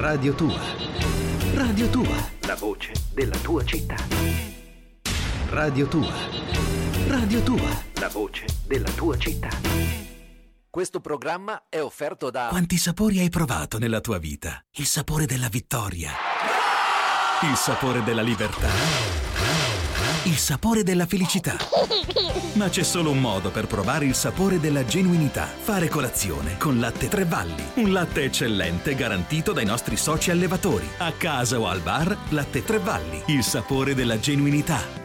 Radio Tua. Radio Tua. La voce della tua città. Radio Tua. Radio Tua. La voce della tua città. Questo programma è offerto da... Quanti sapori hai provato nella tua vita? Il sapore della vittoria. Il sapore della libertà. Il sapore della felicità. Ma c'è solo un modo per provare il sapore della genuinità. Fare colazione con Latte Tre Valli. Un latte eccellente garantito dai nostri soci allevatori. A casa o al bar, Latte Tre Valli. Il sapore della genuinità.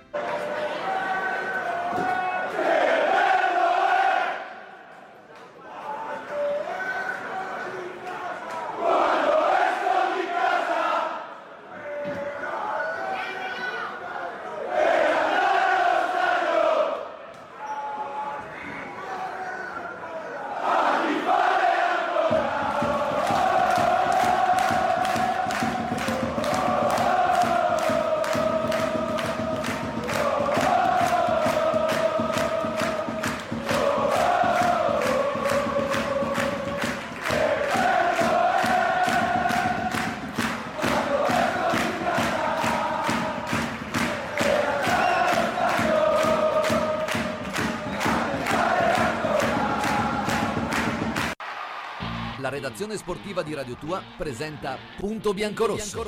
La redazione sportiva di Radio Tua presenta Punto Biancorosso.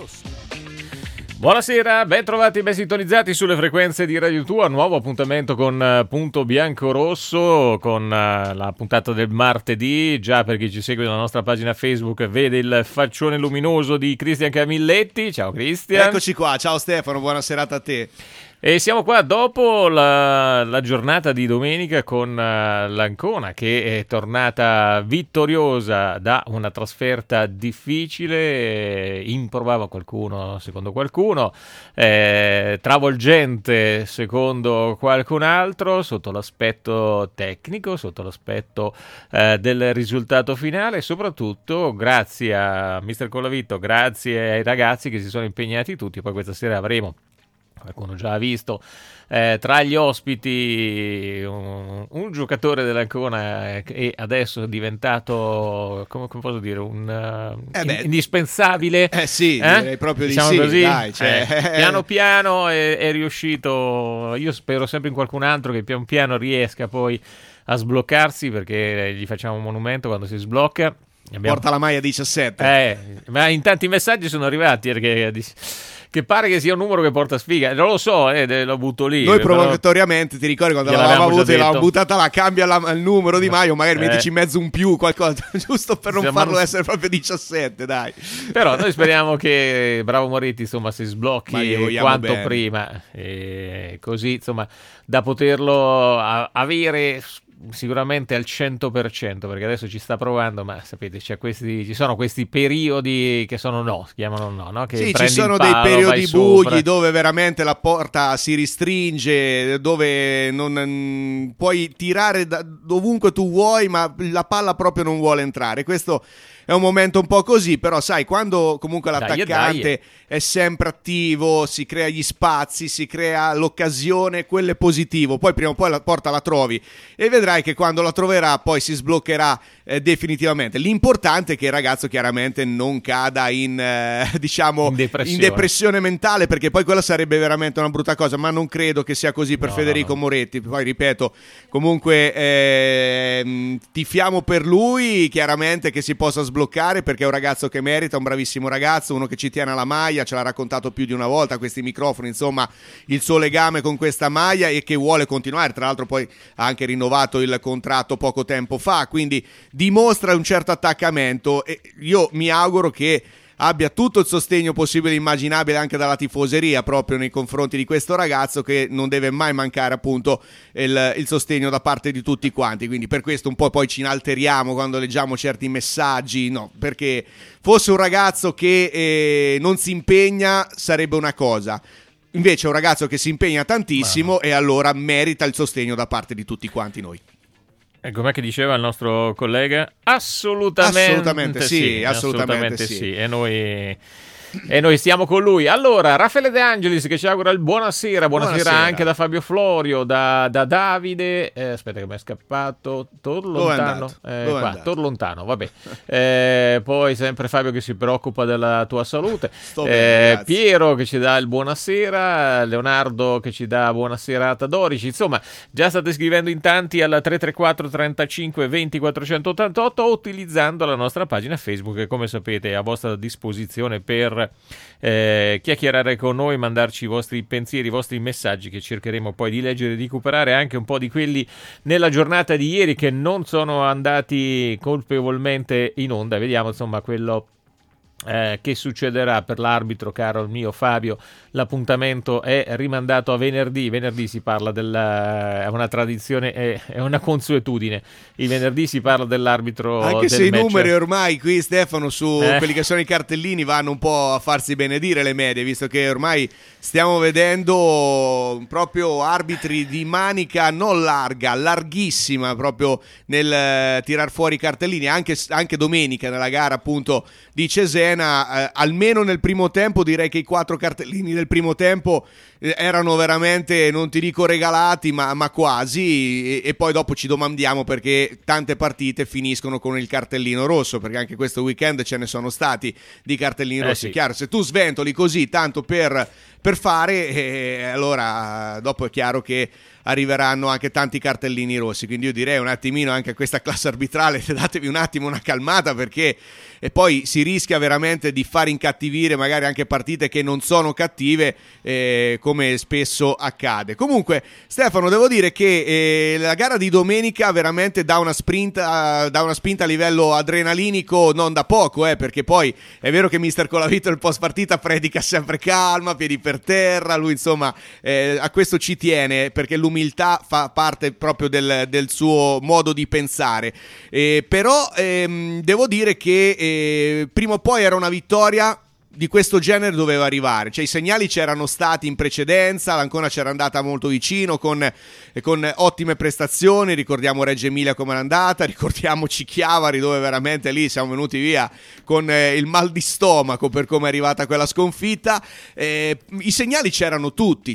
Buonasera, ben trovati, ben sintonizzati sulle frequenze di Radio Tua. Nuovo appuntamento con Punto Biancorosso, con la puntata del martedì. Già per chi ci segue sulla nostra pagina Facebook vede il faccione luminoso di Cristian Camilletti. Ciao Cristian. Eccoci qua, ciao Stefano, buona serata a te. E siamo qua dopo la giornata di domenica con l'Ancona, che è tornata vittoriosa da una trasferta difficile, improbabile qualcuno, secondo qualcuno, travolgente secondo qualcun altro, sotto l'aspetto tecnico, sotto l'aspetto del risultato finale, e soprattutto grazie a Mister Collavitto, grazie ai ragazzi che si sono impegnati tutti. Poi questa sera avremo, qualcuno già ha visto, tra gli ospiti un giocatore dell'Ancona e adesso è diventato, come posso dire, indispensabile. Sì, direi proprio diciamo di sì, così. dai, Piano piano è riuscito. Io spero sempre in qualcun altro che pian piano riesca poi a sbloccarsi, perché gli facciamo un monumento quando si sblocca. Porta la maglia 17. Ma in tanti messaggi sono arrivati che pare che sia un numero che porta sfiga. Non lo so, lo butto lì. Noi provocatoriamente, ti ricordi quando l'avevamo avuto e l'avevamo buttata là, cambia il numero di Maio, magari mettici in mezzo un più, qualcosa, giusto per non farlo essere proprio 17, dai. Però noi speriamo che Bravo Moretti, insomma, si sblocchi quanto bene. Prima, e così, insomma, da poterlo avere sicuramente al 100%, perché adesso ci sta provando, ma sapete, ci sono questi periodi che sono si chiamano no? Che sì, ci sono dei periodi bugli dove veramente la porta si restringe, dove non puoi tirare dovunque tu vuoi, ma la palla proprio non vuole entrare. Questo è un momento un po' così, però sai, quando comunque l'attaccante è sempre attivo, si crea gli spazi, si crea l'occasione, quello è positivo. Poi prima o poi la porta la trovi e vedrai che quando la troverà poi si sbloccherà definitivamente. L'importante è che il ragazzo chiaramente non cada in depressione mentale, perché poi quella sarebbe veramente una brutta cosa, ma non credo che sia così per Federico Moretti. Poi ripeto, comunque tifiamo per lui, chiaramente, che si possa sbloccare, perché è un ragazzo che merita, un bravissimo ragazzo, uno che ci tiene alla maglia, ce l'ha raccontato più di una volta a questi microfoni, insomma, il suo legame con questa maglia, e che vuole continuare. Tra l'altro poi ha anche rinnovato il contratto poco tempo fa, quindi dimostra un certo attaccamento, e io mi auguro che abbia tutto il sostegno possibile e immaginabile anche dalla tifoseria proprio nei confronti di questo ragazzo, che non deve mai mancare appunto il sostegno da parte di tutti quanti. Quindi per questo un po' poi ci inalteriamo quando leggiamo certi messaggi, no, perché fosse un ragazzo che non si impegna sarebbe una cosa. Invece è un ragazzo che si impegna tantissimo e allora merita il sostegno da parte di tutti quanti noi. Com'è che diceva il nostro collega? Assolutamente sì. E noi e noi stiamo con lui. Allora, Raffaele De Angelis che ci augura il buonasera anche da Fabio Florio, da Davide, aspetta che mi è scappato, Torlontano, Torlontano, vabbè. Poi sempre Fabio che si preoccupa della tua salute, bene, Piero che ci dà il buonasera, Leonardo che ci dà buona serata, Dorici, insomma già state scrivendo in tanti alla 334 35 20 488 o utilizzando la nostra pagina Facebook che come sapete è a vostra disposizione per chiacchierare con noi, mandarci i vostri pensieri, i vostri messaggi che cercheremo poi di leggere e di recuperare, anche un po' di quelli nella giornata di ieri che non sono andati colpevolmente in onda. Vediamo insomma quello che succederà per l'arbitro, caro il mio Fabio. L'appuntamento è rimandato a venerdì. Venerdì si parla è una tradizione, è una consuetudine. Il venerdì si parla dell'arbitro, anche del se i match. numeri ormai qui, Stefano, su quelli che sono i cartellini vanno un po' a farsi benedire le medie, visto che ormai stiamo vedendo proprio arbitri di manica non larga, larghissima proprio nel tirar fuori i cartellini. Anche domenica nella gara appunto di Cesena, almeno nel primo tempo direi che i 4 cartellini del primo tempo erano veramente, non ti dico regalati, ma quasi, e poi dopo ci domandiamo perché tante partite finiscono con il cartellino rosso, perché anche questo weekend ce ne sono stati di cartellini rossi. Sì. Chiaro, se tu sventoli così tanto per fare, allora dopo è chiaro che arriveranno anche tanti cartellini rossi, quindi io direi un attimino anche a questa classe arbitrale datevi un attimo una calmata, perché e poi si rischia veramente di far incattivire magari anche partite che non sono cattive, come spesso accade. Comunque Stefano, devo dire che la gara di domenica veramente dà una spinta a livello adrenalinico non da poco, perché poi è vero che mister Colavito nel post partita predica sempre calma, piedi per terra, lui insomma a questo ci tiene, perché l'umiltà fa parte proprio del suo modo di pensare, però devo dire che prima o poi era una vittoria di questo genere doveva arrivare, cioè i segnali c'erano stati in precedenza, l'Ancona c'era andata molto vicino con ottime prestazioni, ricordiamo Reggio Emilia come era andata, ricordiamoci Chiavari dove veramente lì siamo venuti via con il mal di stomaco per come è arrivata quella sconfitta. I segnali c'erano tutti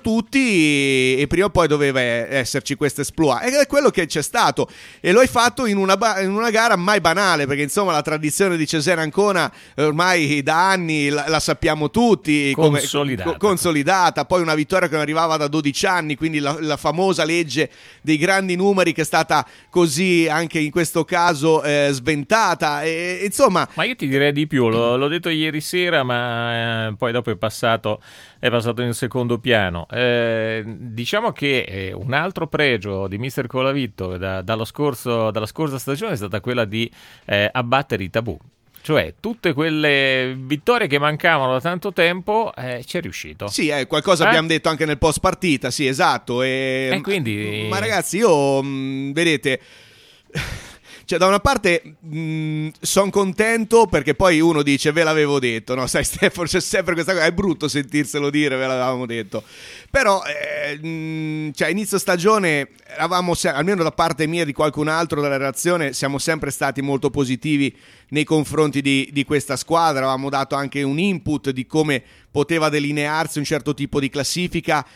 e prima o poi doveva esserci questo esploit, ed è quello che c'è stato, e lo hai fatto in una gara mai banale, perché insomma la tradizione di Cesena Ancona ormai da anni la sappiamo tutti, consolidata, poi una vittoria che non arrivava da 12 anni, quindi la famosa legge dei grandi numeri che è stata così anche in questo caso sventata, e insomma. Ma io ti direi di più, l'ho detto ieri sera, ma poi dopo è passato in secondo piano. Diciamo che un altro pregio di mister Colavito dalla scorsa stagione è stata quella di abbattere i tabù. Cioè, tutte quelle vittorie che mancavano da tanto tempo, ci è riuscito. Sì, qualcosa abbiamo detto anche nel post partita, sì, esatto. E quindi. Ma ragazzi, io, vedete. Cioè, da una parte sono contento perché poi uno dice ve l'avevo detto, no? Sai Stefano, c'è sempre questa cosa, è brutto sentirselo dire ve l'avevamo detto, però cioè inizio stagione eravamo almeno da parte mia e di qualcun altro della redazione siamo sempre stati molto positivi nei confronti di questa squadra, avevamo dato anche un input di come poteva delinearsi un certo tipo di classifica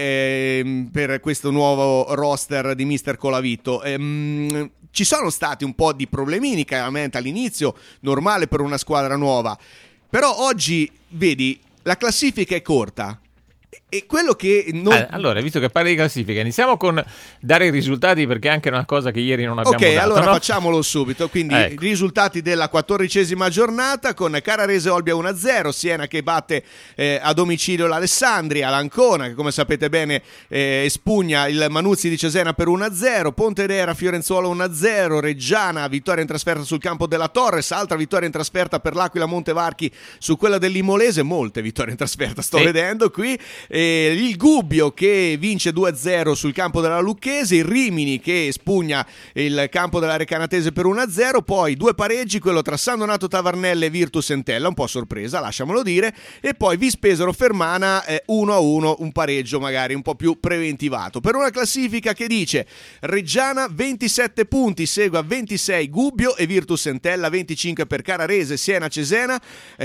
per questo nuovo roster di mister Colavito. Ci sono stati un po' di problemini chiaramente all'inizio, normale per una squadra nuova, però oggi vedi la classifica è corta e quello che non... allora, visto che parli di classifica, iniziamo con dare i risultati, perché è anche una cosa che ieri non abbiamo dato. Ok, allora no? facciamolo subito. Quindi i risultati della 14ª giornata con Carrarese Olbia 1-0, Siena che batte a domicilio l'Alessandria, l'Ancona che come sapete bene espugna il Manuzzi di Cesena per 1-0, Pontedera Fiorenzuola 1-0, Reggiana vittoria in trasferta sul campo della Torres, altra vittoria in trasferta per l'Aquila Montevarchi su quella dell'Imolese, molte vittorie in trasferta sto vedendo qui, il Gubbio che vince 2-0 sul campo della Lucchese, il Rimini che spugna il campo della Recanatese per 1-0, poi 2 pareggi, quello tra San Donato Tavernelle e Virtus Entella, un po' sorpresa, lasciamolo dire, e poi Vispesaro Fermana 1-1, un pareggio magari un po' più preventivato. Per una classifica che dice Reggiana 27 punti, segue a 26 Gubbio e Virtus Entella, 25 per Cararese, Siena Cesena,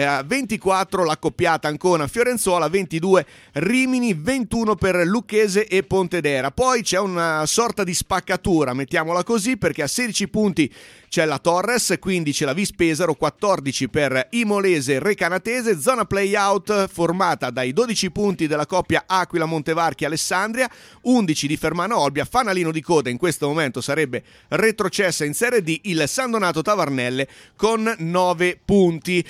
24 l'accoppiata Ancona Fiorenzuola, 22 Rimini, 21 per Lucchese e Pontedera. Poi c'è una sorta di spaccatura, mettiamola così, perché a 16 punti c'è la Torres, 15 la Vispesaro, 14 per Imolese e Recanatese, zona play-out formata dai 12 punti della coppia Aquila Montevarchi Alessandria, 11 di Fermano Olbia, fanalino di coda in questo momento sarebbe retrocessa in Serie D il San Donato Tavarnelle con 9 punti.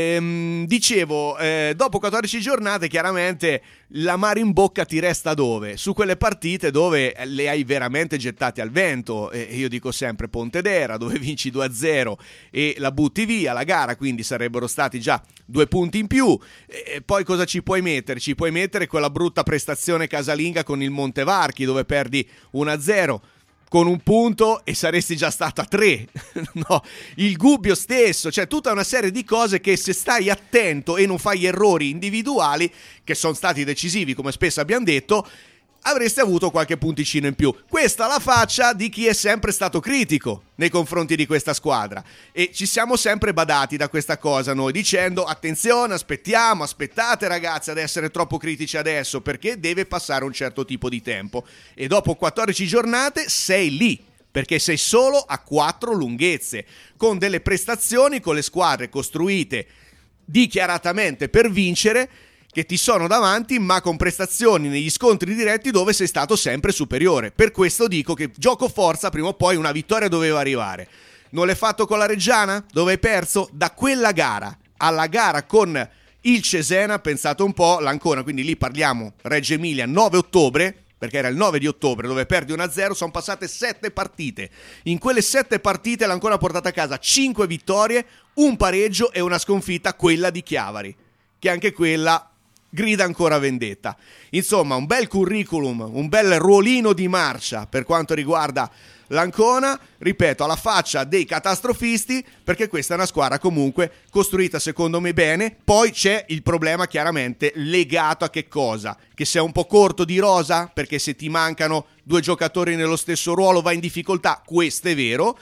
Dicevo, dopo 14 giornate chiaramente l'amaro in bocca ti resta dove? Su quelle partite dove le hai veramente gettate al vento, io dico sempre Pontedera dove vinci 2-0 e la butti via la gara, quindi sarebbero stati già 2 punti in più. E poi cosa ci puoi mettere? Ci puoi mettere quella brutta prestazione casalinga con il Montevarchi dove perdi 1-0 con un punto e saresti già stato a 3. No, il Gubbio stesso, cioè tutta una serie di cose che se stai attento e non fai errori individuali che sono stati decisivi, come spesso abbiamo detto, avreste avuto qualche punticino in più. Questa è la faccia di chi è sempre stato critico nei confronti di questa squadra e ci siamo sempre badati da questa cosa noi, dicendo attenzione, aspettate ragazzi ad essere troppo critici adesso perché deve passare un certo tipo di tempo, e dopo 14 giornate sei lì perché sei solo a 4 lunghezze con delle prestazioni, con le squadre costruite dichiaratamente per vincere, che ti sono davanti, ma con prestazioni negli scontri diretti dove sei stato sempre superiore. Per questo dico che gioco forza, prima o poi una vittoria doveva arrivare. Non l'hai fatto con la Reggiana, dove hai perso? Da quella gara alla gara con il Cesena, pensate un po', l'Ancona, quindi lì parliamo Reggio Emilia 9 ottobre, perché era il 9 di ottobre dove perdi 1-0, sono passate 7 partite. In quelle 7 partite l'Ancona ha portato a casa 5 vittorie, un pareggio e una sconfitta, quella di Chiavari, che anche quella grida ancora vendetta. Insomma, un bel curriculum, un bel ruolino di marcia per quanto riguarda l'Ancona, ripeto, alla faccia dei catastrofisti, perché questa è una squadra comunque costruita secondo me bene. Poi c'è il problema chiaramente legato a che cosa? Che sei un po' corto di rosa, perché se ti mancano 2 giocatori nello stesso ruolo vai in difficoltà, questo è vero,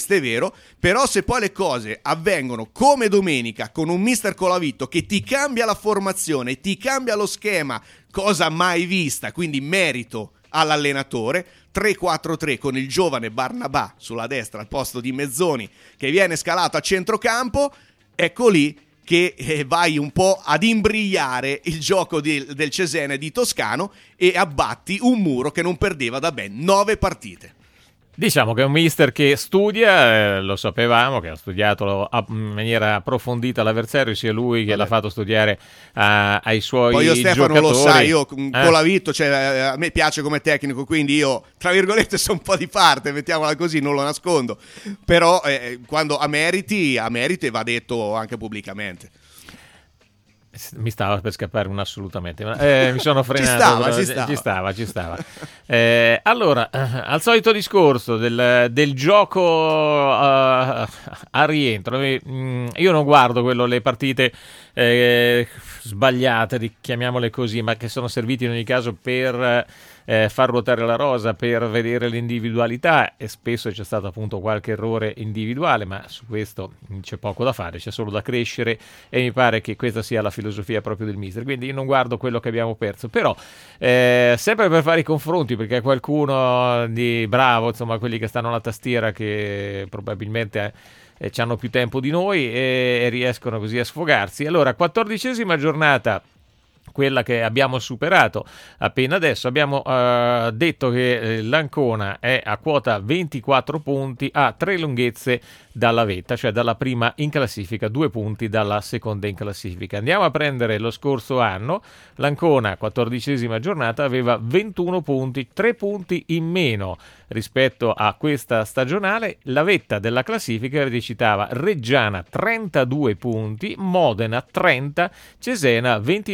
però se poi le cose avvengono come domenica con un mister Colavito che ti cambia la formazione, ti cambia lo schema, cosa mai vista, quindi merito all'allenatore, 3-4-3 con il giovane Barnabà sulla destra al posto di Mezzoni che viene scalato a centrocampo, ecco lì che vai un po' ad imbrigliare il gioco del Cesena e di Toscano e abbatti un muro che non perdeva da ben 9 partite. Diciamo che è un mister che studia, lo sapevamo, che ha studiato in maniera approfondita l'avversario, sia lui che l'ha fatto studiare ai suoi giocatori. Poi io Stefano lo sai, io con Colavito, cioè, a me piace come tecnico, quindi io, tra virgolette, sono un po' di parte, mettiamola così, non lo nascondo. Però quando ha meriti va detto anche pubblicamente. Mi stava per scappare un assolutamente, ma mi sono frenato. Ci stava. Allora, al solito discorso del gioco a rientro, io non guardo le partite sbagliate, chiamiamole così, ma che sono servite in ogni caso per far ruotare la rosa, per vedere l'individualità, e spesso c'è stato appunto qualche errore individuale, ma su questo c'è poco da fare, c'è solo da crescere, e mi pare che questa sia la filosofia proprio del mister. Quindi io non guardo quello che abbiamo perso, però sempre per fare i confronti, perché qualcuno di bravo, insomma quelli che stanno alla tastiera, che probabilmente ci hanno più tempo di noi e riescono così a sfogarsi. Allora, 14ª giornata, quella che abbiamo superato appena adesso. Abbiamo detto che l'Ancona è a quota 24 punti, a 3 lunghezze dalla vetta, cioè dalla prima in classifica, 2 punti dalla seconda in classifica. Andiamo a prendere lo scorso anno. L'Ancona, 14ª giornata, aveva 21 punti, 3 punti in meno rispetto a questa stagionale. La vetta della classifica recitava Reggiana 32 punti, Modena 30, Cesena 29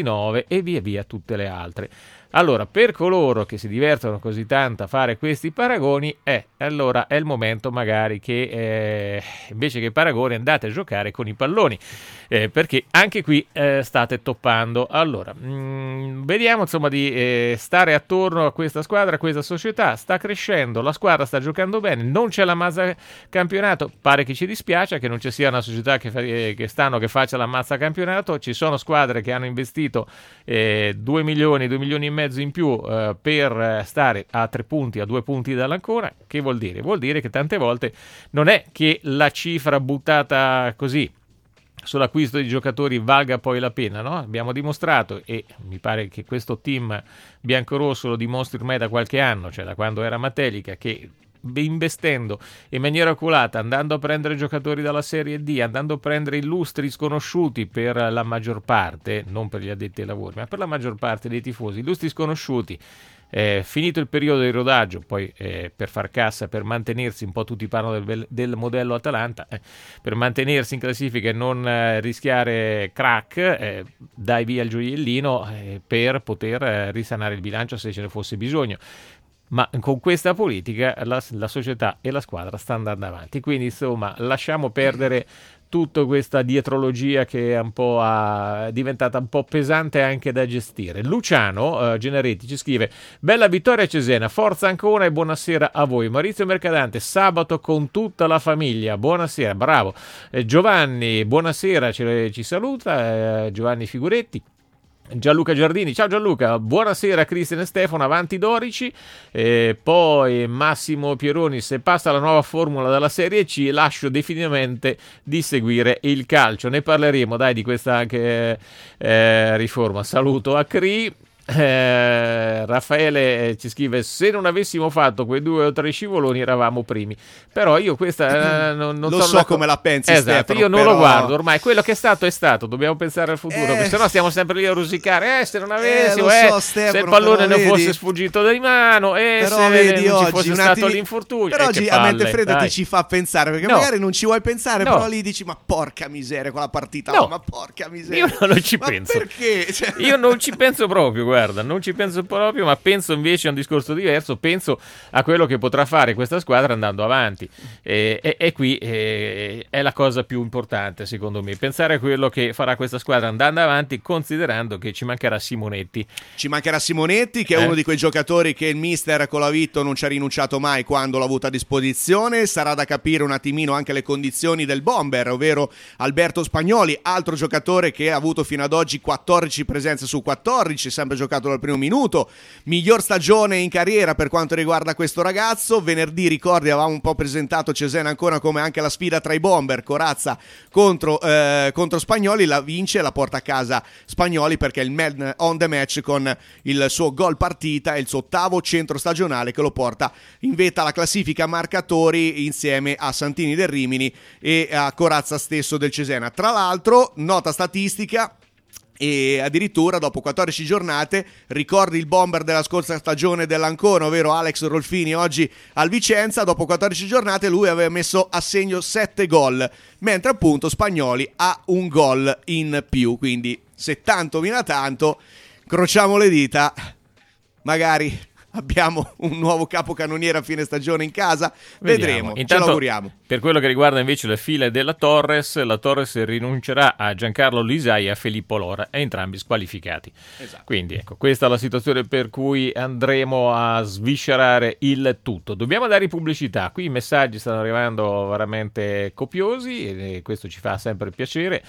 e via via tutte le altre. Allora, per coloro che si divertono così tanto a fare questi paragoni, allora è il momento magari che invece che paragoni andate a giocare con i palloni, perché anche qui state toppando. Allora, vediamo insomma di stare attorno a questa squadra, a questa società. Sta crescendo, la squadra sta giocando bene, non c'è la mazza campionato, pare che ci dispiace che non ci sia una società che faccia la mazza campionato. Ci sono squadre che hanno investito 2 milioni e mezzo in più per stare a 3 punti, a 2 punti dall'Ancona. Che vuol dire? Vuol dire che tante volte non è che la cifra buttata così sull'acquisto di giocatori valga poi la pena, no? Abbiamo dimostrato, e mi pare che questo team biancorosso lo dimostri ormai da qualche anno, cioè da quando era Matelica, che investendo in maniera oculata, andando a prendere giocatori dalla Serie D, andando a prendere illustri sconosciuti per la maggior parte, non per gli addetti ai lavori, ma per la maggior parte dei tifosi, illustri sconosciuti, finito il periodo di rodaggio, poi per far cassa, per mantenersi, un po' tutti parlano del modello Atalanta, per mantenersi in classifica e non rischiare crack, dai via il gioiellino per poter risanare il bilancio se ce ne fosse bisogno. Ma con questa politica la società e la squadra stanno andando avanti, quindi insomma lasciamo perdere tutta questa dietrologia che è diventata un po' pesante anche da gestire. Luciano Generetti ci scrive: bella vittoria Cesena, forza Ancona e buonasera a voi. Maurizio Mercadante, sabato con tutta la famiglia, buonasera, bravo. Giovanni, buonasera, ci saluta Giovanni Figuretti. Gianluca Giardini, ciao Gianluca, buonasera Cristian e Stefano, avanti Dorici, poi Massimo Pieroni, se passa la nuova formula dalla Serie C lascio definitivamente di seguire il calcio, ne parleremo dai di questa anche riforma. Saluto a Cri. Raffaele ci scrive: se non avessimo fatto quei 2 o 3 scivoloni eravamo primi. Però io questa non lo so come la pensi, esatto, Stefano, io non però lo guardo ormai, quello che è stato, dobbiamo pensare al futuro, se no stiamo sempre lì a rosicare, se non avessimo so, Stefano, se il pallone non fosse sfuggito di mano, però se vedi, non oggi, ci fosse stato l'infortunio, però oggi che a mente palle, fredda dai. ti ci fa pensare, perché magari non ci vuoi pensare, però lì dici ma porca miseria quella partita, ma porca miseria, io non ci penso, perché? Io non ci penso proprio, guarda, non ci penso proprio, ma penso invece a un discorso diverso, penso a quello che potrà fare questa squadra andando avanti, e qui è la cosa più importante secondo me, pensare a quello che farà questa squadra andando avanti, considerando che ci mancherà Simonetti, che è uno di quei giocatori che il mister Colavitto non ci ha rinunciato mai quando l'ha avuto a disposizione. Sarà da capire un attimino anche le condizioni del bomber, ovvero Alberto Spagnoli, altro giocatore che ha avuto fino ad oggi 14 presenze su 14, sempre giocato dal primo minuto, miglior stagione in carriera per quanto riguarda questo ragazzo. Venerdì, ricordi, avevamo un po' presentato Cesena ancora come anche la sfida tra i bomber, Corazza contro Spagnoli, la vince, la porta a casa Spagnoli perché è il man on the match con il suo gol partita e il suo 8º centro stagionale che lo porta in vetta alla classifica marcatori insieme a Santini del Rimini e a Corazza stesso del Cesena. Tra l'altro, nota statistica, e addirittura dopo 14 giornate, ricordi il bomber della scorsa stagione dell'Ancona, ovvero Alex Rolfini, oggi al Vicenza, dopo 14 giornate lui aveva messo a segno 7 gol, mentre appunto Spagnoli ha un gol in più, quindi se tanto viene a tanto, crociamo le dita, magari abbiamo un nuovo capocannoniere a fine stagione in casa, vedremo. Intanto, ce l'auguriamo. Per quello che riguarda invece le file della Torres, la Torres rinuncerà a Giancarlo Lisai e a Filippo Lora, entrambi squalificati. Esatto. Quindi ecco, questa è la situazione per cui andremo a sviscerare il tutto. Dobbiamo dare pubblicità, qui i messaggi stanno arrivando veramente copiosi e questo ci fa sempre piacere.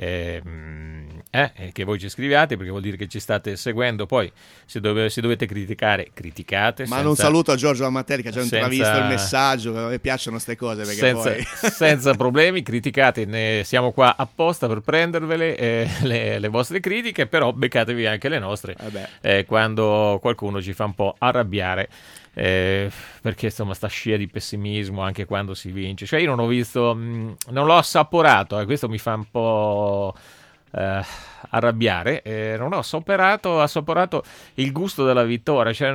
Che voi ci scriviate, perché vuol dire che ci state seguendo. Poi se dovete criticate, ma non saluto a Giorgio Lammatelli che ha già intravisto il messaggio, a me piacciono queste cose perché senza problemi, criticate, siamo qua apposta per prendervele le vostre critiche, però beccatevi anche le nostre quando qualcuno ci fa un po' arrabbiare, perché insomma sta scia di pessimismo anche quando si vince, cioè io non ho visto, non l'ho assaporato, questo mi fa un po' arrabbiare, non ho ha soperato il gusto della vittoria, cioè,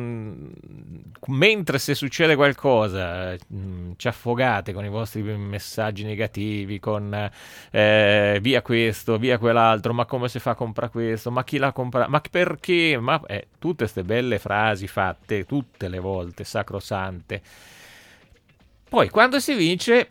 mentre se succede qualcosa ci affogate con i vostri messaggi negativi, con via questo, via quell'altro, ma come si fa a comprare questo, ma chi l'ha comprato, ma perché, ma tutte queste belle frasi fatte tutte le volte, sacrosante. Poi quando si vince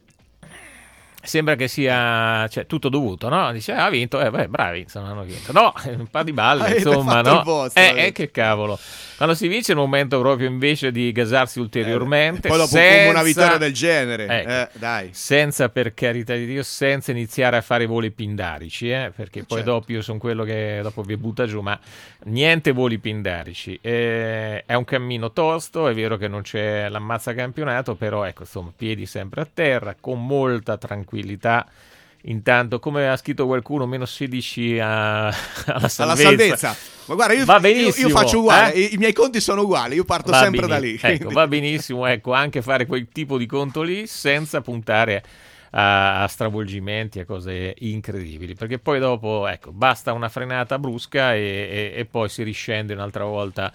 sembra che sia, cioè, tutto dovuto, no? Dice, ha vinto, bravi, insomma, hanno vinto. No, un po' di balle, insomma, no? Che cavolo. Quando si vince è il momento proprio invece di gasarsi ulteriormente. Poi dopo come una vittoria del genere, dai. Senza, per carità di Dio, senza iniziare a fare voli pindarici, perché poi dopo io sono quello che dopo vi butta giù, ma niente voli pindarici. È un cammino tosto, è vero che non c'è l'ammazza campionato, però ecco, insomma, piedi sempre a terra, con molta tranquillità. Intanto, come ha scritto qualcuno, meno 16 alla salvezza. Ma guarda, io faccio uguale, i miei conti sono uguali, io parto sempre da lì. Ecco, va benissimo, ecco, anche fare quel tipo di conto lì senza puntare a stravolgimenti, a cose incredibili, perché poi dopo, ecco, basta una frenata brusca e poi si riscende un'altra volta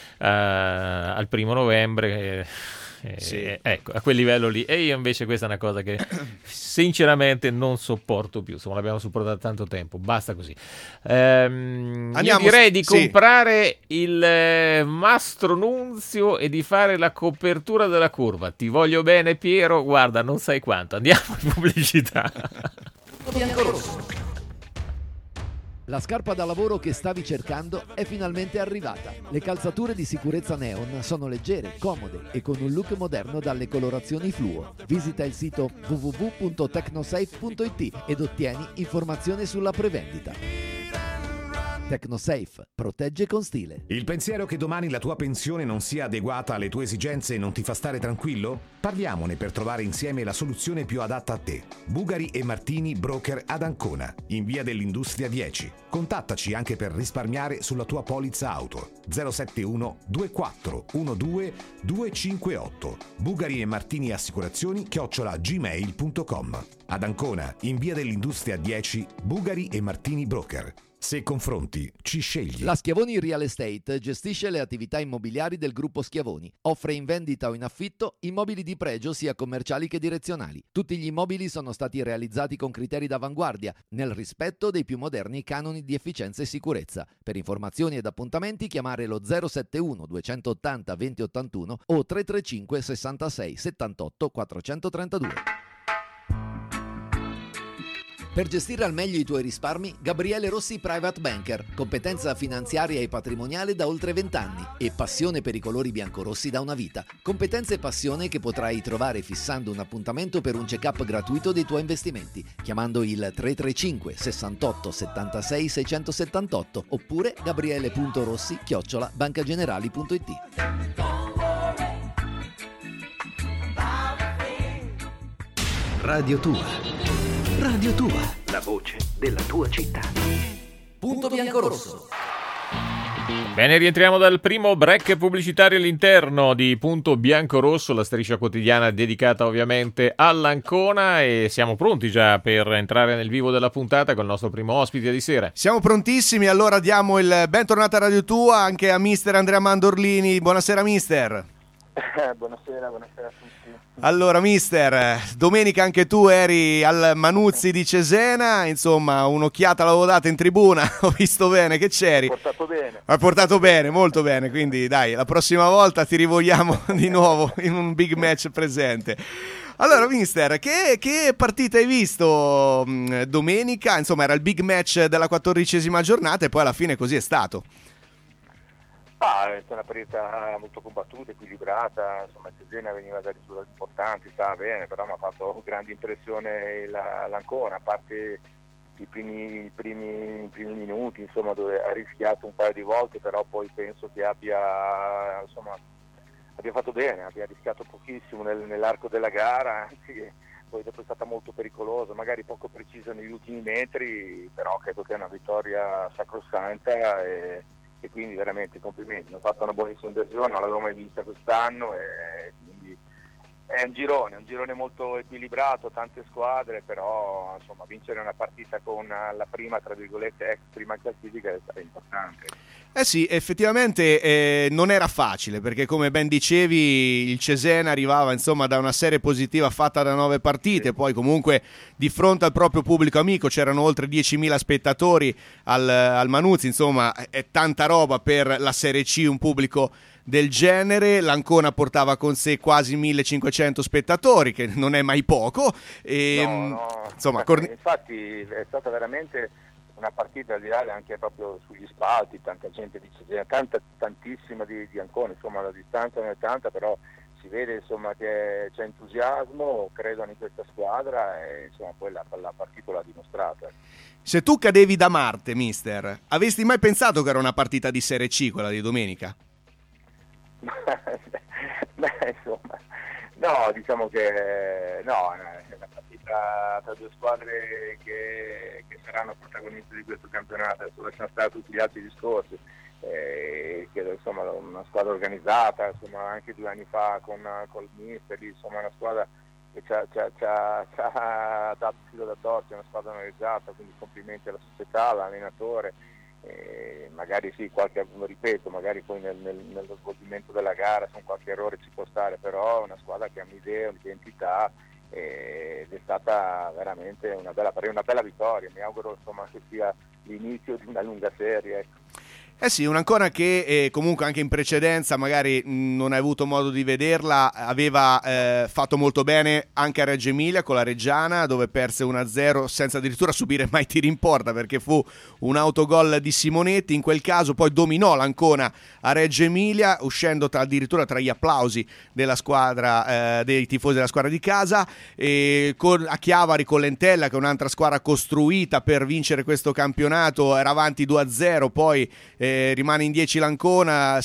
al 1 novembre. Sì. Ecco, a quel livello lì. E io invece questa è una cosa che sinceramente non sopporto più, insomma, l'abbiamo sopportato tanto tempo, basta così. Io direi di comprare il Mastro Nunzio e di fare la copertura della curva. Ti voglio bene, Piero, guarda, non sai quanto. Andiamo in pubblicità. Biancorosso. La scarpa da lavoro che stavi cercando è finalmente arrivata. Le calzature di sicurezza Neon sono leggere, comode e con un look moderno dalle colorazioni fluo. Visita il sito www.tecnosafe.it ed ottieni informazioni sulla prevendita. Tecnosafe, protegge con stile. Il pensiero che domani la tua pensione non sia adeguata alle tue esigenze non ti fa stare tranquillo? Parliamone per trovare insieme la soluzione più adatta a te. Bugari e Martini, broker ad Ancona, in via dell'Industria 10. Contattaci anche per risparmiare sulla tua polizza auto. 071 24 12 258. Bugari e Martini Assicurazioni @gmail.com. Ad Ancona, in via dell'Industria 10, Bugari e Martini Broker. Se confronti, ci scegli. La Schiavoni Real Estate gestisce le attività immobiliari del gruppo Schiavoni. Offre in vendita o in affitto immobili di pregio sia commerciali che direzionali. Tutti gli immobili sono stati realizzati con criteri d'avanguardia, nel rispetto dei più moderni canoni di efficienza e sicurezza. Per informazioni ed appuntamenti chiamare lo 071 280 2081 o 335 66 78 432. Per gestire al meglio i tuoi risparmi, Gabriele Rossi Private Banker, competenza finanziaria e patrimoniale da oltre 20 anni e passione per i colori biancorossi da una vita. Competenza e passione che potrai trovare fissando un appuntamento per un check-up gratuito dei tuoi investimenti, chiamando il 335 68 76 678 oppure gabriele.rossi@bancagenerali.it. Radio Tua. Radio Tua. La voce della tua città. Punto Biancorosso. Bene, rientriamo dal primo break pubblicitario all'interno di Punto Biancorosso, la striscia quotidiana dedicata ovviamente all'Ancona, e siamo pronti già per entrare nel vivo della puntata con il nostro primo ospite di sera. Siamo prontissimi, allora diamo il bentornato a Radio Tua anche a mister Andrea Mandorlini. Buonasera mister. Buonasera a tutti. Allora mister, domenica anche tu eri al Manuzzi di Cesena, insomma un'occhiata l'avevo data in tribuna, ho visto bene che c'eri. Ha portato bene, molto bene, quindi dai, la prossima volta ti rivogliamo di nuovo in un big match presente. Allora mister, che partita hai visto domenica? Insomma era il big match della 14ª giornata e poi alla fine così è stato. È stata una partita molto combattuta, equilibrata, insomma Cesena veniva da risultati importanti, stava bene, però mi ha fatto grande impressione l'Ancona, a parte i primi minuti, insomma, dove ha rischiato un paio di volte, però poi penso che abbia fatto bene, abbia rischiato pochissimo nell'arco della gara, anzi poi dopo è stata molto pericolosa, magari poco precisa negli ultimi metri, però credo che è una vittoria sacrosanta e quindi veramente complimenti, hanno fatto una buonissima versione, non l'avevo mai vista quest'anno e quindi È un girone molto equilibrato, tante squadre, però insomma vincere una partita con la prima, tra virgolette, ex prima classifica è importante. Sì, effettivamente non era facile, perché come ben dicevi il Cesena arrivava insomma da una serie positiva fatta da 9 partite, poi comunque di fronte al proprio pubblico amico c'erano oltre 10.000 spettatori al Manuzzi, insomma è tanta roba per la Serie C, un pubblico del genere. L'Ancona portava con sé quasi 1.500 spettatori, che non è mai poco. Insomma, infatti è stata veramente una partita al di là anche proprio sugli spalti, tanta gente di Cesena, tantissima di Ancona, insomma la distanza non è tanta, però si vede insomma che c'è entusiasmo, credono in questa squadra e insomma poi la partita l'ha dimostrata. Se tu cadevi da Marte, mister, avresti mai pensato che era una partita di Serie C quella di domenica? Beh, insomma, no, diciamo che no, è una partita tra due squadre che saranno protagonisti di questo campionato. Adesso lasciamo stare tutti gli altri discorsi, che insomma una squadra organizzata, insomma anche 2 anni fa con il mister, insomma una squadra che ci ha dato filo da torcere, una squadra organizzata, quindi complimenti alla società, all'allenatore. Magari sì, ripeto, magari poi nello svolgimento della gara con qualche errore ci può stare, però è una squadra che ha un'idea, un'identità ed è stata veramente una bella vittoria. Mi auguro insomma che sia l'inizio di una lunga serie, ecco. Sì, un'Ancona che comunque anche in precedenza magari non hai avuto modo di vederla, aveva fatto molto bene anche a Reggio Emilia con la Reggiana, dove perse 1-0 senza addirittura subire mai tiri in porta, perché fu un autogol di Simonetti. In quel caso poi dominò l'Ancona a Reggio Emilia, uscendo addirittura tra gli applausi della squadra, dei tifosi della squadra di casa, e a Chiavari con l'Entella, che è un'altra squadra costruita per vincere questo campionato, era avanti 2-0, poi rimane in 10 l'Ancona,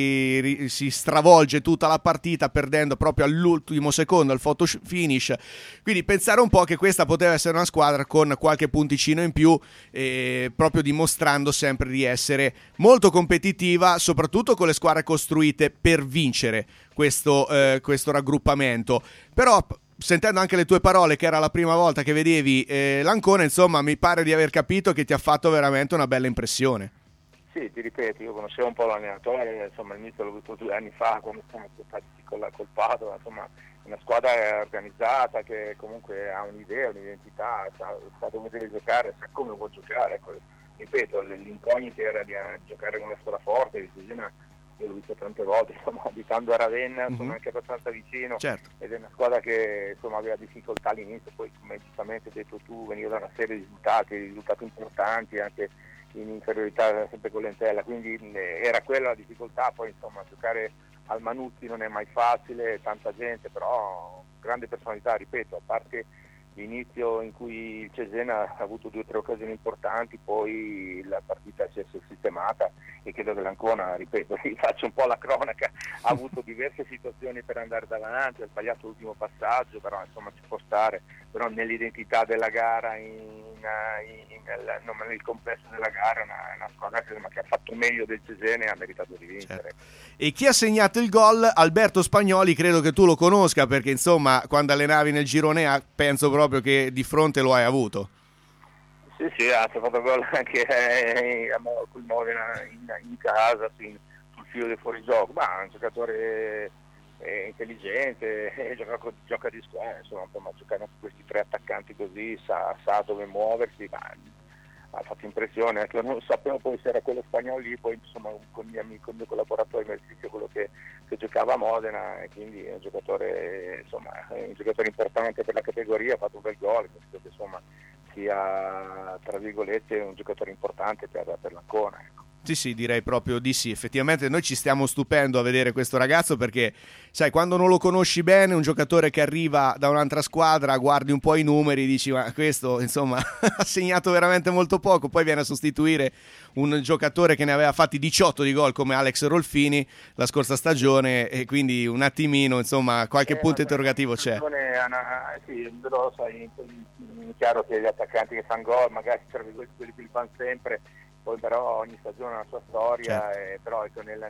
si stravolge tutta la partita perdendo proprio all'ultimo secondo, al photo finish. Quindi pensare un po' che questa poteva essere una squadra con qualche punticino in più, proprio dimostrando sempre di essere molto competitiva, soprattutto con le squadre costruite per vincere questo raggruppamento. Però sentendo anche le tue parole, che era la prima volta che vedevi l'Ancona, insomma mi pare di aver capito che ti ha fatto veramente una bella impressione. Sì, ti ripeto, io conoscevo un po' l'allenatore, insomma all'inizio l'ho visto 2 anni fa quando siamo stati col Padova, insomma una squadra organizzata che comunque ha un'idea, un'identità, sa dove deve giocare, sa come vuol giocare. Ecco, ripeto, l'incognita era di giocare con una squadra forte, di Cesena, io l'ho visto tante volte, insomma, abitando a Ravenna, sono anche abbastanza vicino, certo. Ed è una squadra che insomma aveva difficoltà all'inizio, poi come giustamente hai detto tu, veniva da una serie di risultati importanti, anche in inferiorità sempre con l'Entella, quindi era quella la difficoltà. Poi insomma giocare al Manuzzi non è mai facile, tanta gente, però grande personalità, ripeto, a parte l'inizio in cui il Cesena ha avuto 2 o 3 occasioni importanti, poi la partita si è sistemata e credo che l'Ancona, ripeto, faccio un po' la cronaca, ha avuto diverse situazioni per andare davanti, ha sbagliato l'ultimo passaggio, però insomma ci può stare, però nell'identità della gara, nel complesso della gara, è una squadra che ha fatto meglio del Cesena e ha meritato di vincere. Certo. E chi ha segnato il gol? Alberto Spagnoli, credo che tu lo conosca, perché insomma quando allenavi nel girone A penso proprio che di fronte lo hai avuto. Sì, ha fatto gol anche col Modena in casa, sul filo del fuorigioco, ma è un giocatore intelligente, gioca di squadra, insomma, giocare con questi 3 attaccanti così, sa dove muoversi, ma ha fatto impressione. Anche non sapevo poi se era quello Spagnolo lì, poi insomma con il mio collaboratore Merzicchio, quello che giocava a Modena, e quindi è un giocatore importante per la categoria, ha fatto un bel gol, credo che insomma sia tra virgolette un giocatore importante per l'Ancona, ecco. Sì, direi proprio di sì. Effettivamente noi ci stiamo stupendo a vedere questo ragazzo, perché sai, quando non lo conosci bene, un giocatore che arriva da un'altra squadra, guardi un po' i numeri, dici ma questo insomma ha segnato veramente molto poco, poi viene a sostituire un giocatore che ne aveva fatti 18 di gol come Alex Rolfini la scorsa stagione, e quindi un attimino insomma qualche punto interrogativo c'è. Sì, però sai, è chiaro che gli attaccanti che fanno gol magari quelli che li fanno sempre, poi però ogni stagione ha la sua storia, Certo. però ecco, nella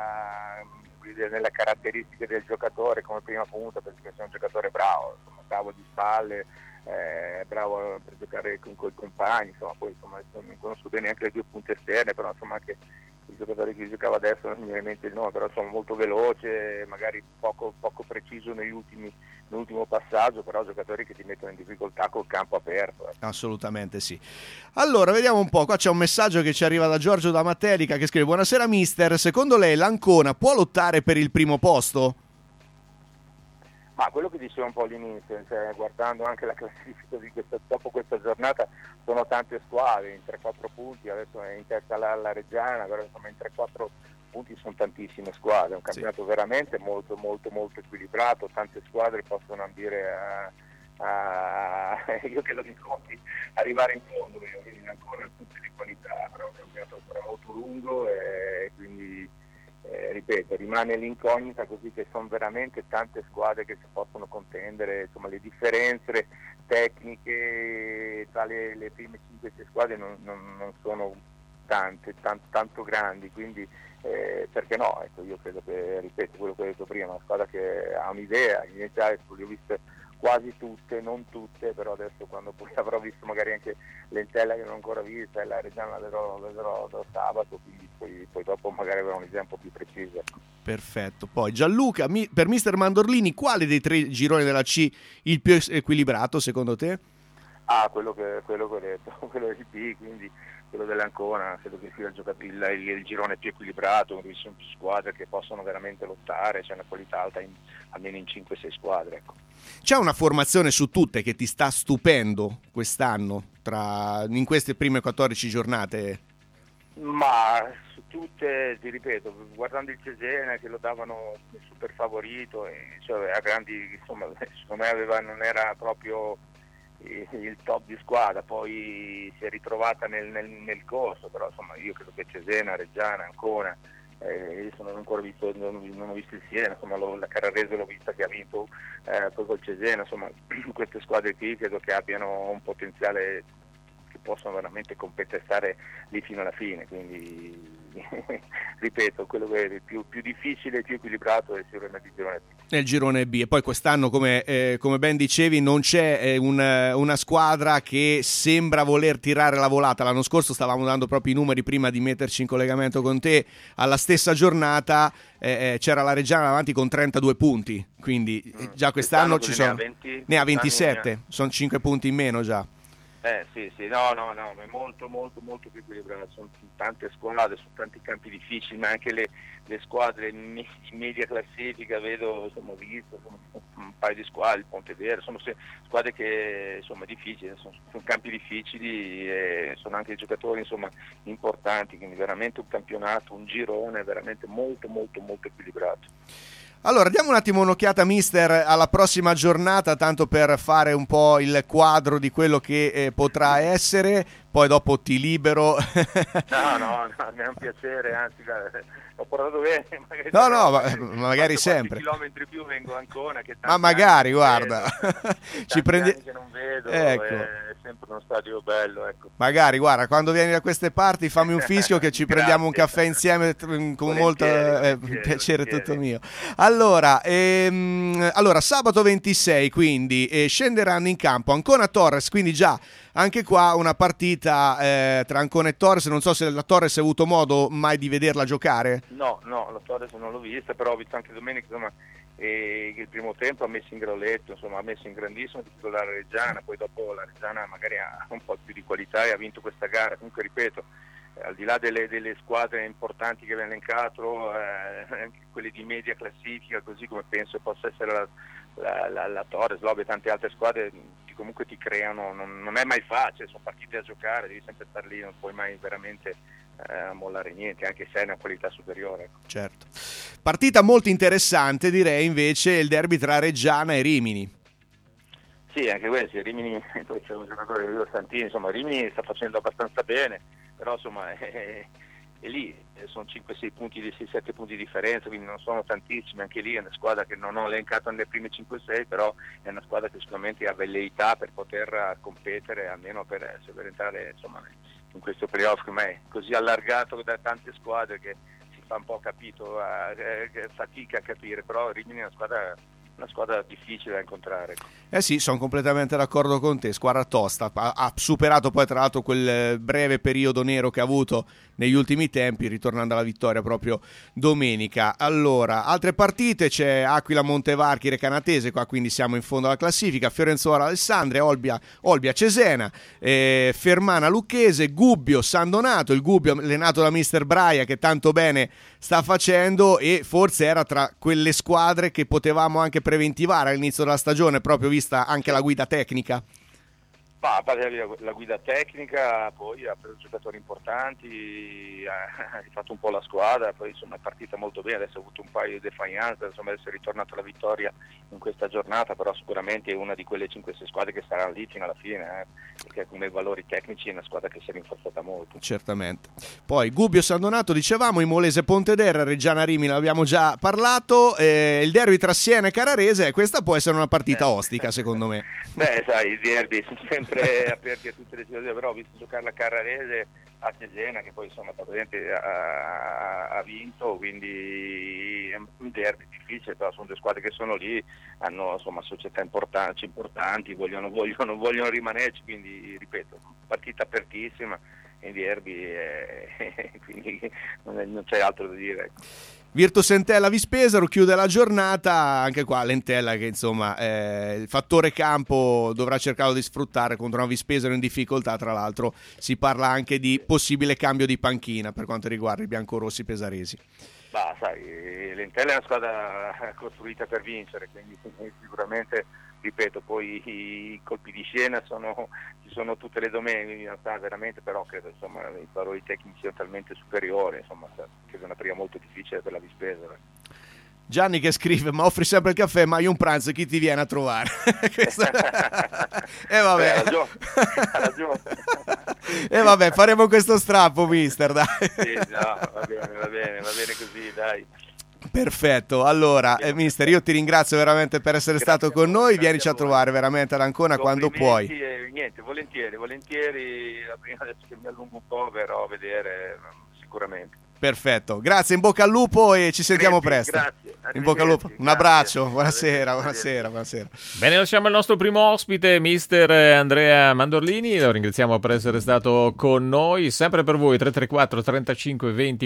caratteristica del giocatore come prima punta, perché sei un giocatore bravo, insomma, bravo di spalle, bravo per giocare con i compagni, insomma, poi insomma, non conosco bene anche le due punte esterne, però insomma anche il giocatore che giocava adesso non mi viene in mente il nome, però insomma molto veloce, magari poco preciso nell'ultimo passaggio, però giocatori che ti mettono in difficoltà col campo aperto. Assolutamente sì. Allora, vediamo un po', qua c'è un messaggio che ci arriva da Giorgio da Matelica che scrive: buonasera mister, secondo lei l'Ancona può lottare per il primo posto? Ma quello che dicevo un po' all'inizio, cioè, guardando anche la classifica dopo questa giornata, sono tante squadre, in 3-4 punti, adesso è in testa la Reggiana, però insomma in 3-4 punti sono tantissime squadre, è un campionato veramente molto equilibrato, tante squadre possono ambire io credo che conti arrivare in fondo, quindi ancora tutte le qualità, però è un campionato ancora molto lungo e quindi ripeto, rimane l'incognita, così che sono veramente tante squadre che si possono contendere, insomma le differenze tecniche tra le prime 5-6 squadre non sono tanto grandi, quindi perché no? Ecco, io credo che, ripeto quello che ho detto prima, una squadra che ha un'idea, in realtà le ho viste quasi tutte, non tutte, però adesso quando poi avrò visto magari anche l'Entella che non ho ancora vista e la Reggiana la vedrò sabato, quindi poi dopo magari avrò un'idea un po' più precisa. Perfetto. Poi Gianluca, per mister Mandorlini, quale dei 3 gironi della C il più equilibrato secondo te? Quello che ho detto, quello del B, quindi quello dell'Ancona, credo che sia il girone più equilibrato, dove ci sono più squadre che possono veramente lottare, c'è una qualità alta almeno in 5-6 squadre. Ecco. C'è una formazione su tutte che ti sta stupendo quest'anno, in queste prime 14 giornate? Ma su tutte, ti ripeto, guardando il Cesena che lo davano super favorito, cioè a grandi, insomma, secondo me non era proprio il top di squadra, poi si è ritrovata nel corso, però insomma io credo che Cesena, Reggiana, Ancona, io non ho ancora visto, non ho visto il Siena, insomma la Carrarese l'ho vista che ha vinto poi col Cesena, insomma queste squadre qui credo che abbiano un potenziale che possono veramente competere lì fino alla fine, quindi ripeto, quello che è più difficile e più equilibrato è sicuramente il girone B. Nel girone B, e poi quest'anno come ben dicevi non c'è una squadra che sembra voler tirare la volata. L'anno scorso stavamo dando proprio i numeri prima di metterci in collegamento con te, alla stessa giornata c'era la Reggiana avanti con 32 punti, quindi già quest'anno ci sono, ne ha 27, sono 5 punti in meno già. Sì, no, è molto più equilibrato, sono tante squadre, sono tanti campi difficili, ma anche le squadre in media classifica, vedo, insomma, ho visto un paio di squadre, il Pontevero, sono squadre che insomma difficili, sono campi difficili e sono anche giocatori insomma importanti, quindi veramente un campionato, un girone veramente molto equilibrato. Allora, diamo un attimo un'occhiata, mister, alla prossima giornata, tanto per fare un po' il quadro di quello che potrà essere, poi dopo ti libero. No, è un piacere, anzi, ho portato bene. Magari sempre. Chilometri più vengo ancora. Ma magari, guarda. Ci prende che non vedo, ecco. È sempre uno stadio bello, ecco. Magari, guarda, quando vieni da queste parti fammi un fischio che ci prendiamo un caffè insieme con molto piacere, tutto mio. Allora, sabato 26 quindi scenderanno in campo Ancona Torres, quindi già anche qua una partita tra Ancona e Torres. Non so se la Torres ha avuto modo mai di vederla giocare. No, la Torres non l'ho vista, però ho visto anche domenica, insomma, il primo tempo ha messo in grauletto, insomma ha messo in grandissimo difficoltà la Reggiana, poi dopo la Reggiana magari ha un po' più di qualità e ha vinto questa gara. Comunque ripeto, al di là delle squadre importanti che abbiamo elencato, anche quelle di media classifica, così come penso possa essere la Torres, Lobe e tante altre squadre, comunque ti creano, non è mai facile, sono partite a giocare, devi sempre stare lì, non puoi mai veramente mollare niente, anche se hai una qualità superiore. Certo. Partita molto interessante, direi invece il derby tra Reggiana e Rimini. Sì, anche questo, Rimini, poi c'è un giocatore, Santini, insomma Rimini sta facendo abbastanza bene, però insomma è lì, sono 5-6 punti, 6-7 punti di differenza, quindi non sono tantissimi, anche lì è una squadra che non ho elencato nelle prime 5-6, però è una squadra che sicuramente ha velleità per poter competere, almeno per entrare insomma in questo playoff, che è così allargato da tante squadre che si fa un po' fatica a capire, però Rimini è una squadra difficile da incontrare. Sì, sono completamente d'accordo con te, squadra tosta, ha superato poi tra l'altro quel breve periodo nero che ha avuto negli ultimi tempi, ritornando alla vittoria proprio domenica. Allora, altre partite, c'è Aquila Montevarchi Recanatese, qua quindi siamo in fondo alla classifica, Fiorenzuola Alessandria, Olbia Cesena, Fermana Lucchese, Gubbio San Donato, il Gubbio allenato da mister Braia che tanto bene sta facendo e forse era tra quelle squadre che potevamo anche preventivare all'inizio della stagione, proprio vista anche la guida tecnica. A parte la guida tecnica, poi ha preso giocatori importanti, ha rifatto un po' la squadra, poi insomma è partita molto bene, adesso ha avuto un paio di defaillance, insomma adesso è ritornata la vittoria in questa giornata, però sicuramente è una di quelle 5-6 squadre che saranno lì fino alla fine, perché come valori tecnici è una squadra che si è rinforzata molto. Certamente. Poi Gubbio San Donato, dicevamo, Imolese Pontedera, Reggiana Rimini, l'abbiamo già parlato, il derby tra Siena e Carrarese, questa può essere una partita ostica secondo me. Beh, sai, i derby sono sempre aperti a tutte le situazioni, però ho visto giocare la Carrarese a Cesena, che poi insomma ha vinto, quindi è un derby difficile, però sono due squadre che sono lì, hanno insomma società importanti, vogliono rimanerci, quindi ripeto, partita apertissima in derby, quindi non c'è altro da dire, ecco. Virtus Entella Vispesaro chiude la giornata, anche qua l'Entella che insomma il fattore campo dovrà cercarlo di sfruttare contro una Vispesaro in difficoltà, tra l'altro si parla anche di possibile cambio di panchina per quanto riguarda i biancorossi pesaresi. Bah, sai, l'Entella è una squadra costruita per vincere, quindi sicuramente, ripeto, poi i colpi di scena ci sono tutte le domeniche, veramente, però credo insomma i valori tecnici siano talmente superiori, insomma credo una partita molto difficile per la Vispesaro. Gianni che scrive: ma offri sempre il caffè, ma io un pranzo chi ti viene a trovare? Vabbè. Ha ragione. Vabbè, faremo questo strappo, mister, dai. Sì, no, va bene così, dai. Perfetto, allora mister, io ti ringrazio veramente per essere stato con noi, vienici a trovare veramente ad Ancona quando puoi. Niente, volentieri, la prima adesso che mi allungo un po', verrò a vedere sicuramente. Perfetto, grazie, in bocca al lupo e ci sentiamo presto. Grazie. In bocca al lupo, un abbraccio, buonasera. Bene, lasciamo il nostro primo ospite, mister Andrea Mandorlini, lo ringraziamo per essere stato con noi, sempre per voi 334 35 20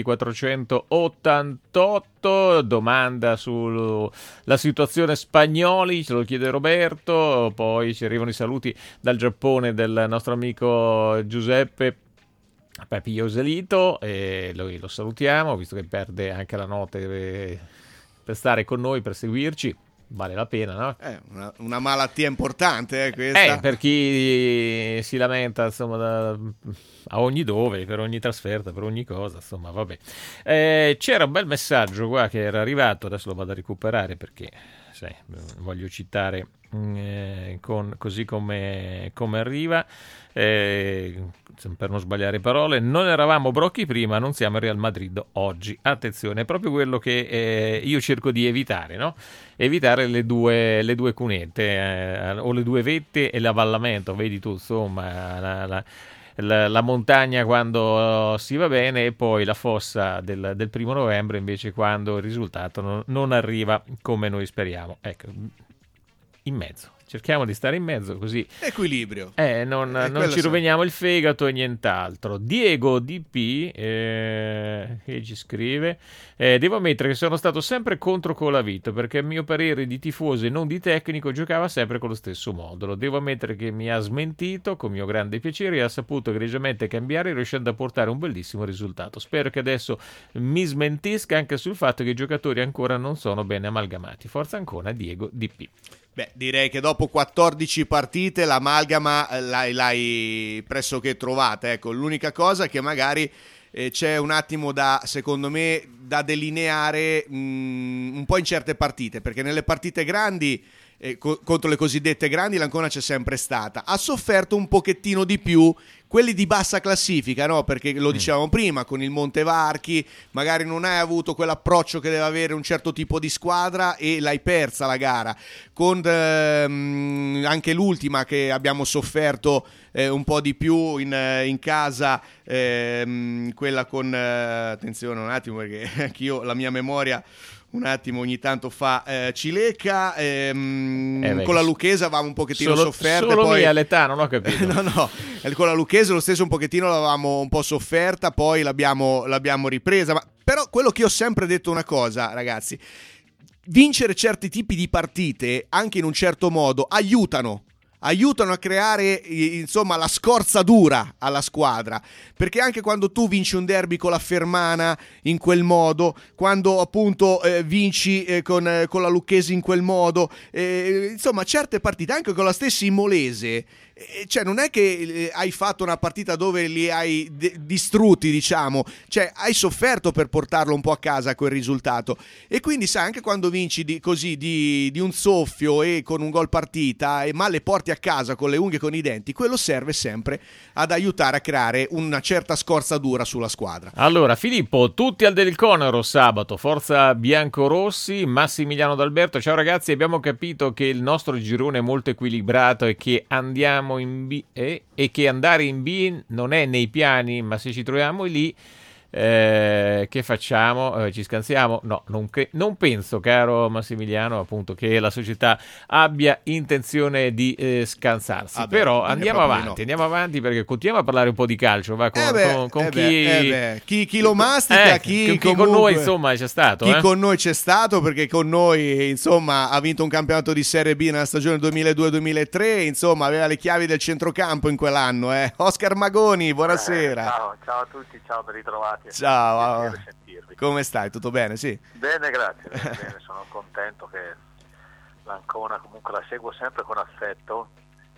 488, domanda sulla situazione Spagnoli, ce lo chiede Roberto, poi ci arrivano i saluti dal Giappone del nostro amico Giuseppe Pepi Ioselito, e lo salutiamo, visto che perde anche la notte per stare con noi, per seguirci, vale la pena, no? Una malattia importante, questa. Per chi si lamenta, insomma, a ogni dove, per ogni trasferta, per ogni cosa, insomma, vabbè. C'era un bel messaggio qua che era arrivato, adesso lo vado a recuperare perché voglio citare così come arriva, per non sbagliare parole. Non eravamo Brocchi prima, non siamo il Real Madrid oggi. Attenzione, è proprio quello che io cerco di evitare, no? Evitare le due cunette, o le due vette e l'avvallamento, vedi tu, insomma, la montagna quando si va bene e poi la fossa del 1 novembre invece quando il risultato non arriva come noi speriamo. Ecco, in mezzo. Cerchiamo di stare in mezzo, così equilibrio, non ci roviniamo il fegato e nient'altro. Diego DP che ci scrive: devo ammettere che sono stato sempre contro Colavito, perché a mio parere di tifoso e non di tecnico giocava sempre con lo stesso modulo. Devo ammettere che mi ha smentito con mio grande piacere e ha saputo egregiamente cambiare, riuscendo a portare un bellissimo risultato. Spero che adesso mi smentisca anche sul fatto che i giocatori ancora non sono bene amalgamati. Forza Ancona, Diego DP. Beh, direi che dopo 14 partite l'amalgama l'hai pressoché trovata. Ecco, l'unica cosa è che magari c'è un attimo secondo me, da delineare un po' in certe partite, perché nelle partite grandi, contro le cosiddette grandi, l'Ancona c'è sempre stata. Ha sofferto un pochettino di più quelli di bassa classifica, no? Perché lo dicevamo prima, con il Montevarchi magari non hai avuto quell'approccio che deve avere un certo tipo di squadra e l'hai persa la gara. Con anche l'ultima che abbiamo sofferto un po' di più in casa, quella con attenzione un attimo perché anch'io la mia memoria un attimo ogni tanto fa cilecca, con la Lucchese avevamo un pochettino sofferta, solo poi mia l'età, non ho capito. no, con la Lucchese lo stesso un pochettino l'avevamo un po' sofferta, poi l'abbiamo ripresa, ma però quello che ho sempre detto una cosa, ragazzi: vincere certi tipi di partite anche in un certo modo aiutano a creare insomma la scorza dura alla squadra, perché anche quando tu vinci un derby con la Fermana in quel modo, quando appunto vinci con la Lucchese in quel modo, insomma certe partite anche con la stessa Imolese, cioè non è che hai fatto una partita dove li hai distrutti, diciamo, cioè hai sofferto per portarlo un po' a casa quel risultato, e quindi sai, anche quando vinci di un soffio e con un gol partita, ma le porti a casa con le unghie e con i denti, quello serve sempre ad aiutare a creare una certa scorza dura sulla squadra. Allora Filippo, tutti al Del Conero sabato, forza biancorossi. Massimiliano D'Alberto: ciao ragazzi, abbiamo capito che il nostro girone è molto equilibrato e che andiamo in B e che andare in B non è nei piani, ma se ci troviamo lì che facciamo? Ci scansiamo? No, non penso, caro Massimiliano, appunto, che la società abbia intenzione di scansarsi. Però andiamo avanti perché continuiamo a parlare un po' di calcio, va, con chi lo mastica, chi con noi insomma c'è stato. Chi con noi c'è stato, perché con noi insomma ha vinto un campionato di Serie B nella stagione 2002-2003, insomma aveva le chiavi del centrocampo in quell'anno. Oscar Magoni, buonasera. Ciao a tutti, ciao, ben ritrovati. Ciao, come stai? Tutto bene? Sì. Bene, grazie. Bene. Sono contento che l'Ancona comunque la seguo sempre con affetto,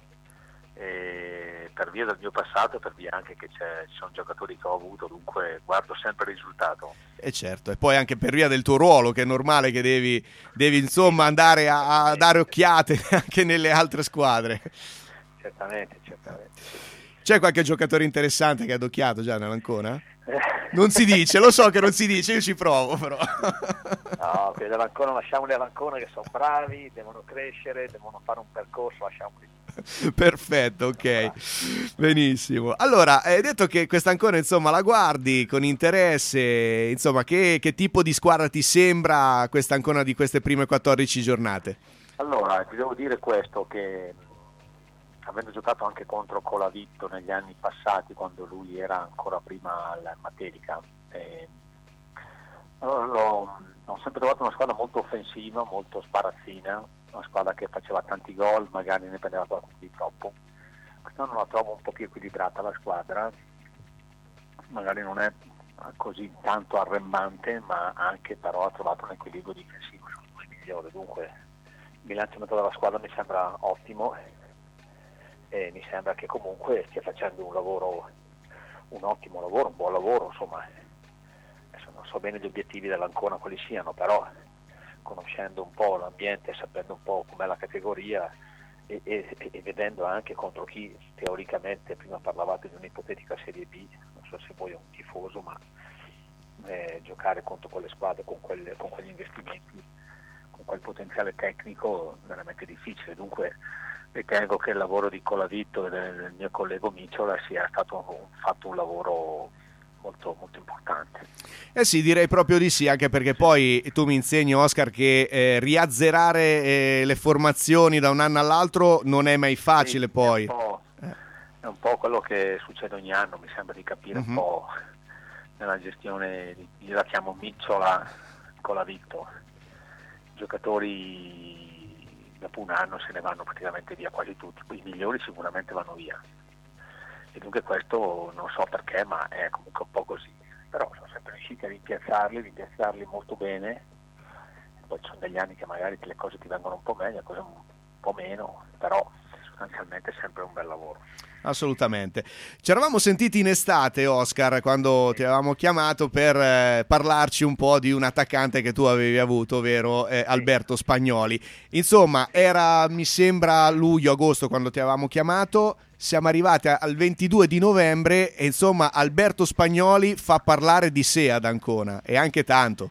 e per via del mio passato e per via anche che ci sono giocatori che ho avuto, dunque guardo sempre il risultato. E certo, e poi anche per via del tuo ruolo, che è normale che devi insomma andare a dare occhiate anche nelle altre squadre. Certamente. C'è qualche giocatore interessante che ha adocchiato già nell'Ancona? Non si dice, lo so che non si dice, io ci provo però. No, quelli dell'Ancona lasciamoli all'Ancona, che sono bravi, devono crescere, devono fare un percorso, lasciamoli. Perfetto, ok, benissimo. Allora, hai detto che questa Ancona insomma la guardi con interesse, insomma che tipo di squadra ti sembra questa Ancona di queste prime 14 giornate? Allora, ti devo dire questo, che avendo giocato anche contro Colavitto negli anni passati, quando lui era ancora prima al Matelica, ho sempre trovato una squadra molto offensiva, molto sparazzina, una squadra che faceva tanti gol, magari ne prendeva qualcuno di troppo. Quest'anno la trovo un po' più equilibrata la squadra, magari non è così tanto arrembante, ma anche però ha trovato un equilibrio difensivo migliore, dunque il bilanciamento della squadra mi sembra ottimo. E mi sembra che comunque stia facendo un ottimo lavoro, un buon lavoro, insomma. Adesso non so bene gli obiettivi dell'Ancona quali siano, però conoscendo un po' l'ambiente, sapendo un po' com'è la categoria e vedendo anche contro chi teoricamente, prima parlavate di un'ipotetica Serie B, non so se voi è un tifoso, ma giocare contro quelle squadre con quegli investimenti, con quel potenziale tecnico, veramente difficile. Dunque ritengo che il lavoro di Colavitto e del mio collega Micciola sia stato fatto un lavoro molto, molto importante. Sì, direi proprio di sì, anche perché poi tu mi insegni, Oscar, che riazzerare le formazioni da un anno all'altro non è mai facile. Sì, poi è un po' quello che succede ogni anno, mi sembra di capire un po' nella gestione, io la chiamo Micciola Colavitto. I giocatori dopo un anno se ne vanno praticamente via quasi tutti, i migliori sicuramente vanno via, e dunque questo non so perché, ma è comunque un po' così, però sono sempre riusciti a rimpiazzarli molto bene. Poi ci sono degli anni che magari le cose ti vengono un po' meglio, cose un po' meno, però sostanzialmente è sempre un bel lavoro. Assolutamente. Ci eravamo sentiti in estate, Oscar, quando ti avevamo chiamato per parlarci un po' di un attaccante che tu avevi avuto, ovvero Alberto Spagnoli. Insomma, era, mi sembra, luglio-agosto quando ti avevamo chiamato. siamo arrivati al 22 di novembre e insomma Alberto Spagnoli fa parlare di sé ad Ancona, e anche tanto.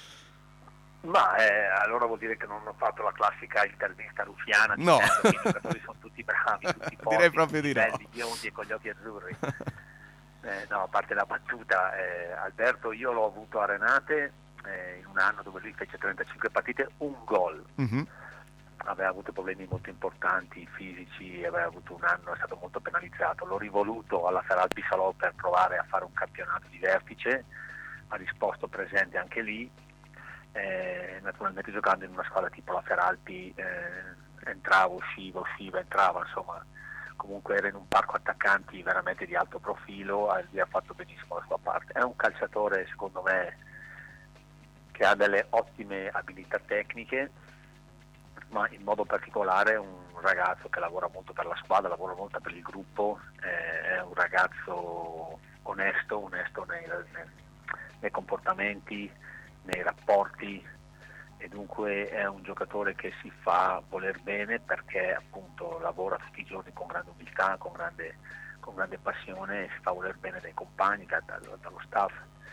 Ma allora vuol dire che non ho fatto la classica intervista ruffiana, no, che i giocatori sono tutti bravi, tutti forti, direi proprio di no, belli, biondi e con gli occhi azzurri. No, a parte la battuta, Alberto io l'ho avuto a Renate in un anno dove lui fece 35 partite, un gol. Aveva avuto problemi molto importanti fisici, aveva avuto un anno, è stato molto penalizzato. L'ho rivoluto alla Feralpi Salò per provare a fare un campionato di vertice, ha risposto presente anche lì. Naturalmente giocando in una squadra tipo la Feralpi, entrava, usciva, entrava, insomma comunque era in un parco attaccanti veramente di alto profilo, lui ha fatto benissimo la sua parte. È un calciatore secondo me che ha delle ottime abilità tecniche, ma in modo particolare un ragazzo che lavora molto per la squadra, lavora molto per il gruppo, è un ragazzo onesto nei comportamenti, nei rapporti, e dunque è un giocatore che si fa voler bene perché appunto lavora tutti i giorni con grande umiltà, con grande passione, e si fa voler bene dai compagni, dallo staff,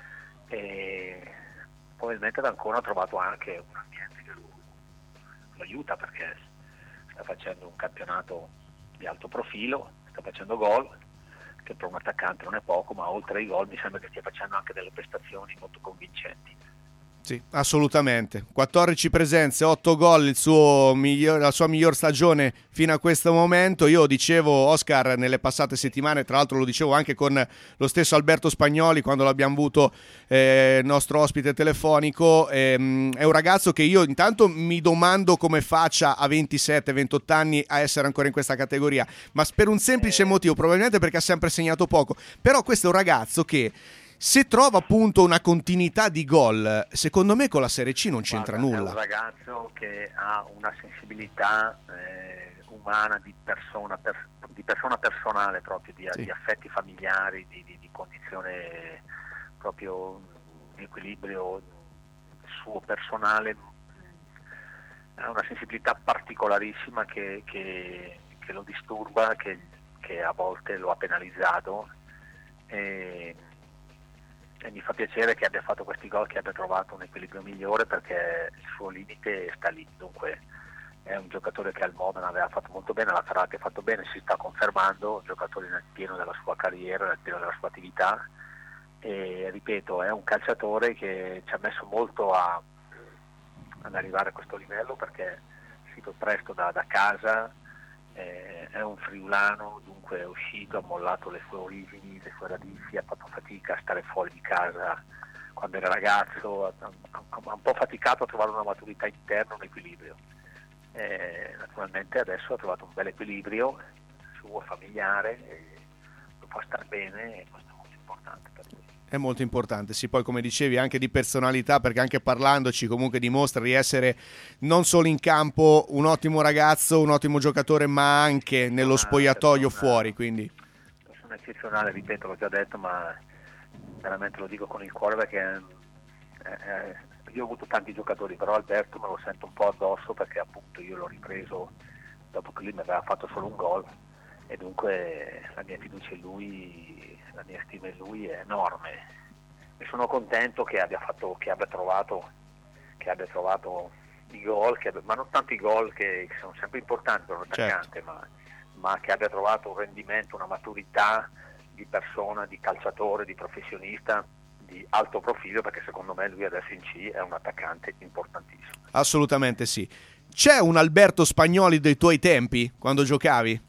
e probabilmente ad Ancona ha trovato anche un ambiente che lo aiuta, perché sta facendo un campionato di alto profilo, sta facendo gol, che per un attaccante non è poco, ma oltre ai gol mi sembra che stia facendo anche delle prestazioni molto convincenti. Sì, assolutamente. 14 presenze, 8 gol, la sua miglior stagione fino a questo momento. Io dicevo, Oscar, nelle passate settimane, tra l'altro lo dicevo anche con lo stesso Alberto Spagnoli quando l'abbiamo avuto nostro ospite telefonico, è un ragazzo che io intanto mi domando come faccia a 27-28 anni a essere ancora in questa categoria, ma per un semplice motivo, probabilmente perché ha sempre segnato poco. Però questo è un ragazzo che, se trova appunto una continuità di gol, secondo me con la Serie C non c'entra nulla. È un ragazzo che ha una sensibilità umana, di persona personale, proprio di affetti familiari, di condizione, proprio di equilibrio suo personale. Ha una sensibilità particolarissima che lo disturba, che a volte lo ha penalizzato. E mi fa piacere che abbia fatto questi gol, che abbia trovato un equilibrio migliore, perché il suo limite sta lì. Dunque è un giocatore che al Modena aveva fatto molto bene, alla Ferrari ha fatto bene, si sta confermando, un giocatore nel pieno della sua carriera, nel pieno della sua attività, e ripeto, è un calciatore che ci ha messo molto ad arrivare a questo livello, perché è uscito presto da casa, è un friulano, dunque è uscito, ha mollato le sue origini, le sue radici, ha fatto fatica a stare fuori di casa quando era ragazzo, ha un po' faticato a trovare una maturità interna, un equilibrio. Naturalmente adesso ha trovato un bel equilibrio suo, familiare, e lo fa star bene, e questo è molto importante per lui. È molto importante, sì, poi come dicevi anche di personalità, perché anche parlandoci comunque dimostra di essere non solo in campo un ottimo ragazzo, un ottimo giocatore, ma anche nello spogliatoio fuori, quindi persona eccezionale, ripeto, l'ho già detto, ma veramente lo dico con il cuore, perché io ho avuto tanti giocatori, però Alberto me lo sento un po' addosso, perché appunto io l'ho ripreso dopo che lui mi aveva fatto solo un gol, e dunque la mia fiducia in lui, la mia stima in lui è enorme, e sono contento che abbia trovato i gol, ma non tanto i gol che sono sempre importanti per un attaccante, certo, ma che abbia trovato un rendimento, una maturità di persona, di calciatore, di professionista di alto profilo, perché secondo me lui adesso in C è un attaccante importantissimo. Assolutamente sì. C'è un Alberto Spagnoli dei tuoi tempi, quando giocavi?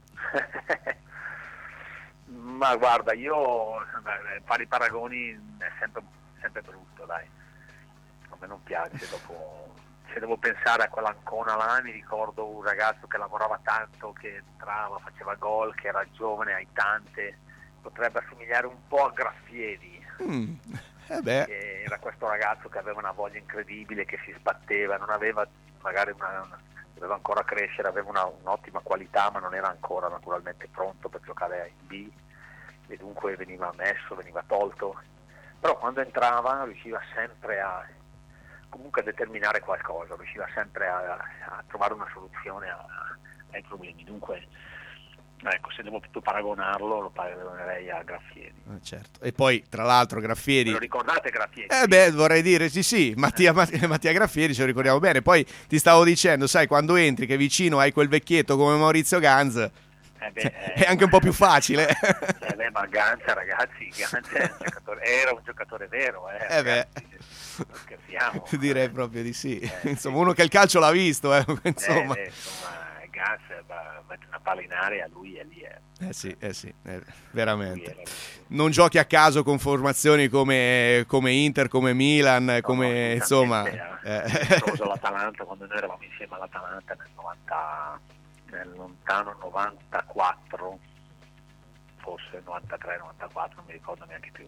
Ma guarda, io fare i paragoni è sempre brutto, dai, a me non piace. Se devo pensare a quell'Ancona là, mi ricordo un ragazzo che lavorava tanto, che entrava, faceva gol, che era giovane, aiutante, potrebbe assomigliare un po' a Graffieri. Che era questo ragazzo che aveva una voglia incredibile, che si sbatteva, non aveva magari doveva ancora crescere, aveva un'ottima qualità, ma non era ancora naturalmente pronto per giocare in B, e dunque veniva messo, veniva tolto, però quando entrava riusciva sempre a determinare qualcosa, riusciva sempre a trovare una soluzione ai problemi. Dunque Ecco, se devo più paragonarlo, lo paragonerei a Graffieri. Certo. E poi, tra l'altro, Graffieri... Me lo ricordate Graffieri? Vorrei dire sì, Mattia Graffieri ce lo ricordiamo bene. Poi ti stavo dicendo, sai, quando entri che vicino hai quel vecchietto come Maurizio Ganz, è anche un po' più facile. Ma Ganz, ragazzi, era un giocatore vero. Ragazzi, non scherziamo. Direi proprio di sì. Insomma, uno che il calcio l'ha visto. Insomma, Ganz mette una palla in area, lui è lì. Sì, veramente. Non giochi a caso con formazioni come Inter, come Milan, come insomma. L'Atalanta, quando noi eravamo insieme all'Atalanta nel lontano 94, forse 93-94, non mi ricordo neanche più.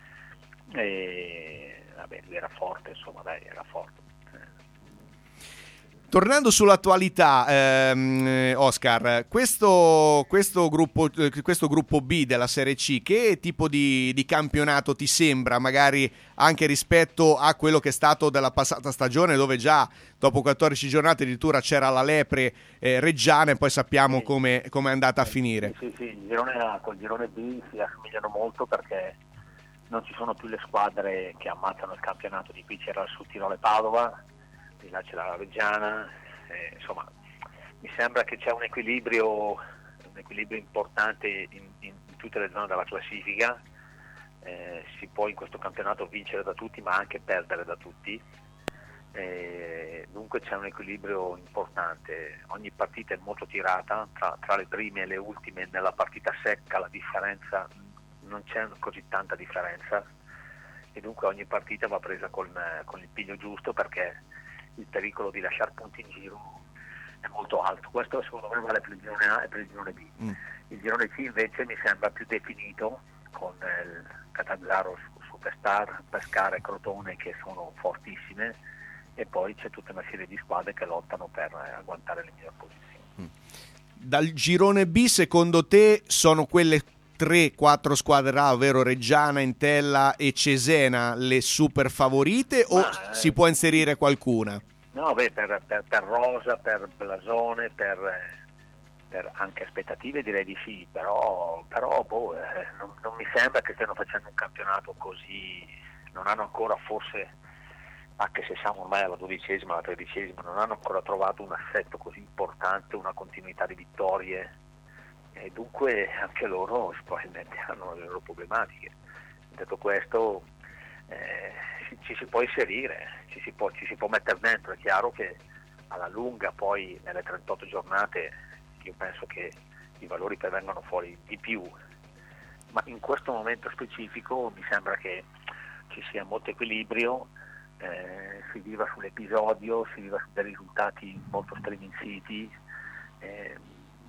E vabbè, lui era forte, insomma, era forte. Tornando sull'attualità, Oscar, questo gruppo B della Serie C, che tipo di campionato ti sembra, magari anche rispetto a quello che è stato della passata stagione, dove già dopo 14 giornate addirittura c'era la lepre reggiana e poi sappiamo come è andata a finire? Sì, il girone A col girone B si assomigliano molto, perché non ci sono più le squadre che ammazzano il campionato. Di qui c'era il Sud Tirolo Padova, di là c'è la Reggiana, insomma mi sembra che c'è un equilibrio importante in tutte le zone della classifica. Si può in questo campionato vincere da tutti ma anche perdere da tutti, dunque c'è un equilibrio importante, ogni partita è molto tirata, tra le prime e le ultime nella partita secca la differenza non c'è così tanta differenza, e dunque ogni partita va presa con il piglio giusto, perché il pericolo di lasciare punti in giro è molto alto. Questo secondo me vale per il girone A e per il girone B. Il girone C invece mi sembra più definito, con il Catanzaro, Superstar, Pescara e Crotone che sono fortissime, e poi c'è tutta una serie di squadre che lottano per agguantare le migliori posizioni. Dal girone B, secondo te, sono quelle 3-4 squadre A, ovvero Reggiana, Entella e Cesena, le super favorite, o si può inserire qualcuna? No, per rosa, per blasone, per anche aspettative direi di sì, però non mi sembra che stiano facendo un campionato così, non hanno ancora, forse anche se siamo ormai alla 12ª, alla 13ª, non hanno ancora trovato un assetto così importante, una continuità di vittorie, e dunque anche loro probabilmente hanno le loro problematiche. Detto questo, ci si può inserire, ci si può mettere dentro. È chiaro che alla lunga poi nelle 38 giornate io penso che i valori poi vengano fuori di più, ma in questo momento specifico mi sembra che ci sia molto equilibrio, si viva sull'episodio, si viva su dei risultati molto striminziti, e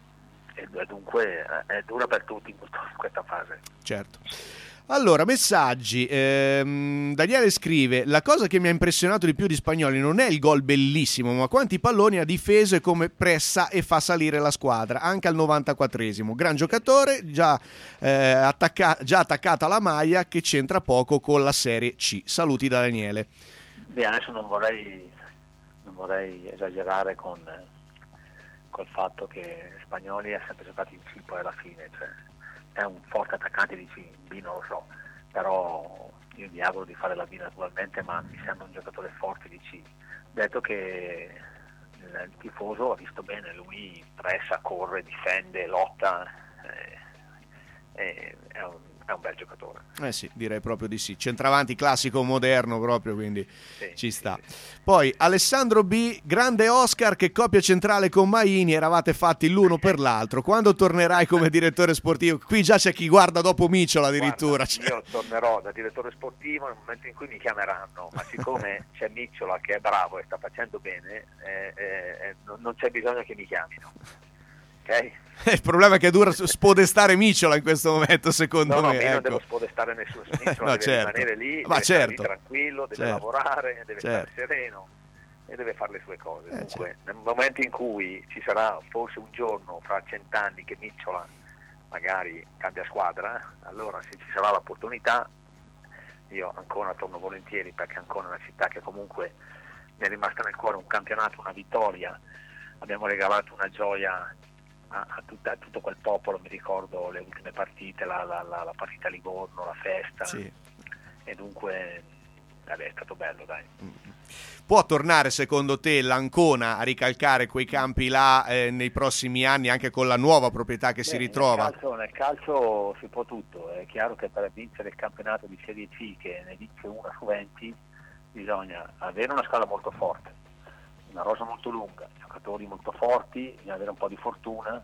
dunque è dura per tutti in questa fase. Certo. Allora, messaggi. Daniele scrive: la cosa che mi ha impressionato di più di Spagnoli non è il gol bellissimo, ma quanti palloni ha difeso e come pressa e fa salire la squadra, anche al 94esimo. Gran giocatore, già attaccato alla maglia, che c'entra poco con la Serie C. Saluti da Daniele. Beh, adesso non vorrei esagerare col fatto che Spagnoli è sempre giocato in C poi alla fine, cioè è un forte attaccante di C, B non lo so, però io gli auguro di fare la B naturalmente, ma mi sembra un giocatore forte di C. Detto che il tifoso ha visto bene, lui pressa, corre, difende, lotta, è un bel giocatore. Sì, direi proprio di sì. Centravanti classico moderno proprio, quindi sì, ci sta. Sì. Poi Alessandro B, grande Oscar, che coppia centrale con Maini, eravate fatti l'uno per l'altro. Quando tornerai come direttore sportivo? Qui già c'è chi guarda dopo Micciola addirittura. Guarda, io tornerò da direttore sportivo nel momento in cui mi chiameranno, ma siccome c'è Micciola che è bravo e sta facendo bene, non c'è bisogno che mi chiamino. Okay? Il problema è che è dura spodestare Micciola in questo momento, secondo me. Non devo spodestare nessuno, Micciola deve rimanere lì, deve stare lì tranquillo, deve lavorare, deve stare sereno e deve fare le sue cose. Dunque, nel momento in cui ci sarà forse un giorno fra 100 anni che Micciola magari cambia squadra, allora se ci sarà l'opportunità io ancora torno volentieri, perché Ancona è una città che comunque mi è rimasta nel cuore, un campionato, una vittoria, abbiamo regalato una gioia a tutto quel popolo. Mi ricordo le ultime partite, la partita a Livorno, la festa, Sì. E dunque è stato bello, dai. Può tornare secondo te l'Ancona a ricalcare quei campi là nei prossimi anni, anche con la nuova proprietà che si ritrova? Nel calcio si può tutto. È chiaro che per vincere il campionato di Serie C, che ne vince una su 20, bisogna avere una squadra molto forte, una rosa molto lunga, giocatori molto forti, bisogna avere un po' di fortuna,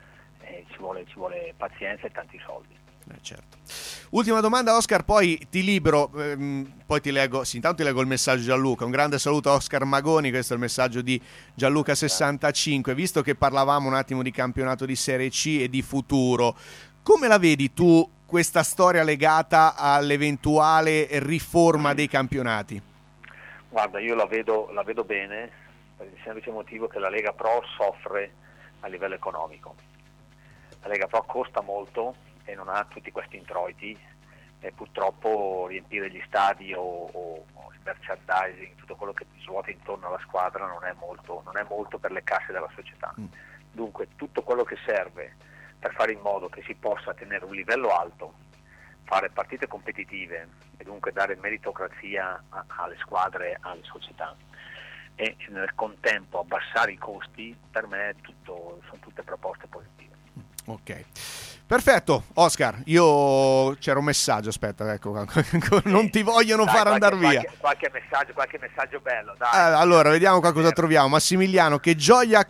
e ci vuole pazienza e tanti soldi. Certo. Ultima domanda, Oscar, poi ti libero, poi ti leggo, sì, intanto ti leggo il messaggio di Gianluca. Un grande saluto a Oscar Magoni, questo è il messaggio di Gianluca65. Visto che parlavamo un attimo di campionato di Serie C e di futuro, come la vedi tu questa storia legata all'eventuale riforma dei campionati? Guarda, io la vedo bene, per il semplice motivo che la Lega Pro soffre a livello economico. La Lega Pro costa molto e non ha tutti questi introiti, e purtroppo riempire gli stadi o il merchandising, tutto quello che svuota intorno alla squadra non è molto per le casse della società. Dunque tutto quello che serve per fare in modo che si possa tenere un livello alto, fare partite competitive e dunque dare meritocrazia alle squadre, alle società, e nel contempo abbassare i costi, per me sono tutte proposte positive. Ok, perfetto. Oscar, io c'era un messaggio, aspetta, ecco, non ti vogliono far andare via. Qualche messaggio bello, dai. Allora, vediamo qua cosa troviamo. Massimiliano, che gioia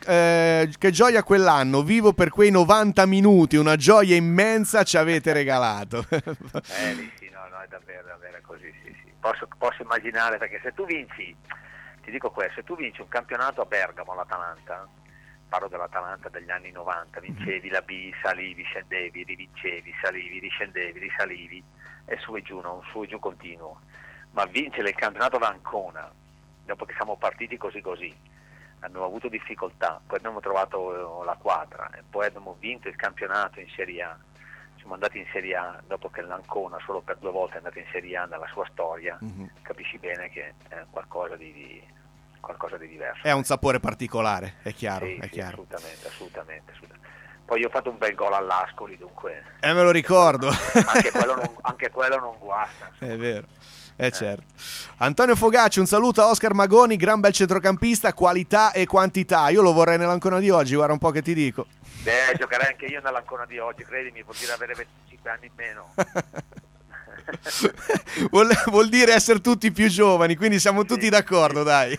quell'anno, vivo per quei 90 minuti, una gioia immensa ci avete regalato. Sì, no, è davvero così, sì. Posso immaginare, perché se tu vinci, ti dico questo, se tu vinci un campionato a Bergamo, l'Atalanta, parlo dell'Atalanta degli anni 90, vincevi la B, salivi, scendevi, rivincevi, salivi, riscendevi, risalivi, e su e giù, un su e giù continuo. Ma vincere il campionato da Ancona, dopo che siamo partiti così, abbiamo avuto difficoltà, poi abbiamo trovato la quadra e poi abbiamo vinto il campionato in Serie A. Siamo andati in Serie A dopo che l'Ancona solo per 2 volte è andata in Serie A nella sua storia. Capisci bene che è qualcosa di diverso. È un sapore particolare, è chiaro. Sì, è chiaro. Assolutamente. Poi io ho fatto un bel gol all'Ascoli, dunque me lo ricordo. anche quello non guasta, insomma. È vero. Certo. Antonio Fogacci, un saluto a Oscar Magoni, gran bel centrocampista, qualità e quantità. Io lo vorrei nell'Ancona di oggi, guarda un po' che ti dico. Giocherei anche io nell'Ancona di oggi, credimi, vuol dire avere 25 anni in meno. vuol dire essere tutti più giovani, quindi siamo tutti d'accordo, dai.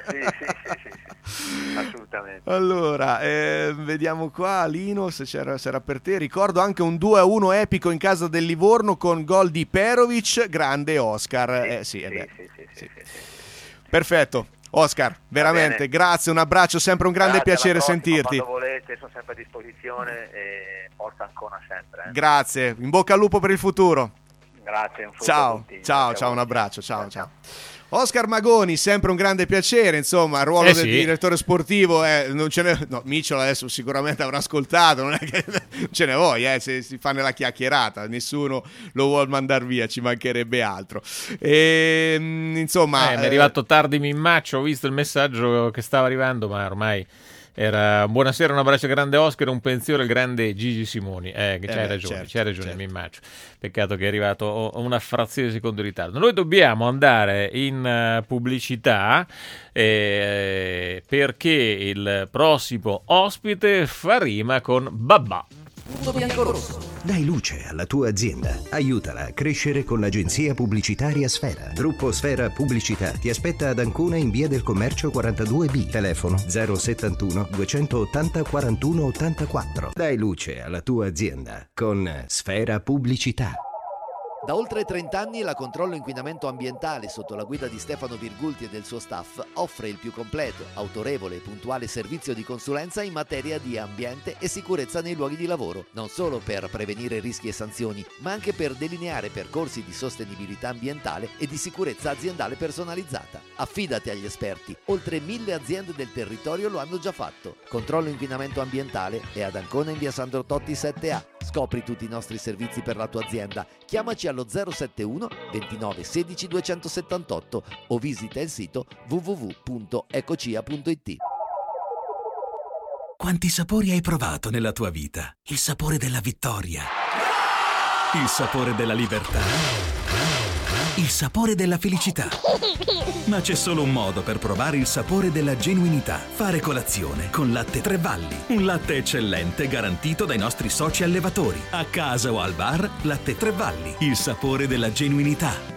Sì, assolutamente. Allora, vediamo qua Lino se era per te. Ricordo anche un 2-1 epico in casa del Livorno con gol di Perovic, grande Oscar. Sì. Perfetto. Oscar, veramente grazie, un abbraccio, sempre un grande piacere sentirti. Quando volete, sono sempre a disposizione e forza Ancona sempre. Grazie, in bocca al lupo per il futuro. Grazie, un ciao, un abbraccio, ciao. Oscar Magoni, sempre un grande piacere, insomma, il ruolo del direttore sportivo non ce n'è, no, Micciola adesso sicuramente avrà ascoltato, non è che ce ne vuoi, se si fa nella chiacchierata, nessuno lo vuol mandare via, ci mancherebbe altro. Insomma, mi è arrivato tardi Mimmaccio, ho visto il messaggio che stava arrivando, ma ormai era buonasera, un abbraccio grande Oscar, un pensiero al grande Gigi Simoni. C'hai ragione, Mimmaccio. Peccato che è arrivato una frazione di secondo in ritardo. Noi dobbiamo andare in pubblicità perché il prossimo ospite fa rima con Babà. Punto bianco-rosso. Dai luce alla tua azienda. Aiutala a crescere con l'agenzia pubblicitaria Sfera. Gruppo Sfera Pubblicità ti aspetta ad Ancona in via del Commercio 42B. Telefono 071 280 41 84. Dai luce alla tua azienda con Sfera Pubblicità. Da oltre 30 anni la Controllo Inquinamento Ambientale, sotto la guida di Stefano Virgulti e del suo staff, offre il più completo, autorevole e puntuale servizio di consulenza in materia di ambiente e sicurezza nei luoghi di lavoro, non solo per prevenire rischi e sanzioni, ma anche per delineare percorsi di sostenibilità ambientale e di sicurezza aziendale personalizzata. Affidati agli esperti, oltre 1000 aziende del territorio lo hanno già fatto. Controllo Inquinamento Ambientale è ad Ancona in via Sandro Totti 7A. Scopri tutti i nostri servizi per la tua azienda. Chiamaci allo 071 29 16 278 o visita il sito www.ecocia.it. Quanti sapori hai provato nella tua vita? Il sapore della vittoria, il sapore della libertà, il sapore della felicità. Ma c'è solo un modo per provare il sapore della genuinità. Fare colazione con Latte Tre Valli. Un latte eccellente garantito dai nostri soci allevatori. A casa o al bar, Latte Tre Valli. Il sapore della genuinità.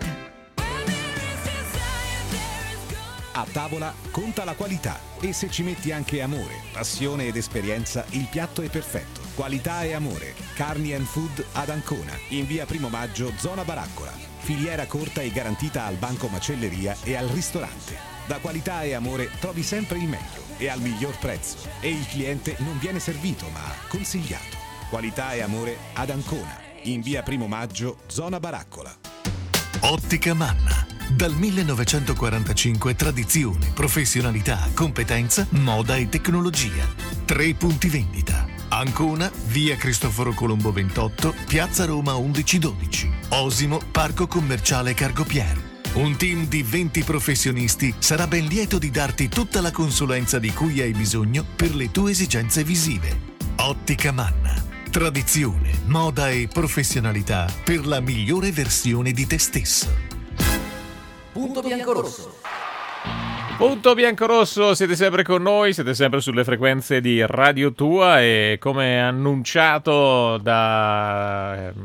A tavola conta la qualità e se ci metti anche amore, passione ed esperienza, il piatto è perfetto. Qualità e amore. Carni and Food ad Ancona, in via Primo Maggio, zona Baraccola. Filiera corta e garantita al banco macelleria e al ristorante. Da qualità e amore trovi sempre il meglio e al miglior prezzo. E il cliente non viene servito ma consigliato. Qualità e amore ad Ancona, in via Primo Maggio, zona Baraccola. Ottica Manna. Dal 1945 tradizione, professionalità, competenza, moda e tecnologia. 3 punti vendita. Ancona, via Cristoforo Colombo 28, piazza Roma 1112. Osimo, parco commerciale Cargopier. Un team di 20 professionisti sarà ben lieto di darti tutta la consulenza di cui hai bisogno per le tue esigenze visive. Ottica Manna. Tradizione, moda e professionalità per la migliore versione di te stesso. Punto biancorosso. Punto biancorosso, siete sempre con noi, siete sempre sulle frequenze di Radio Tua e come annunciato da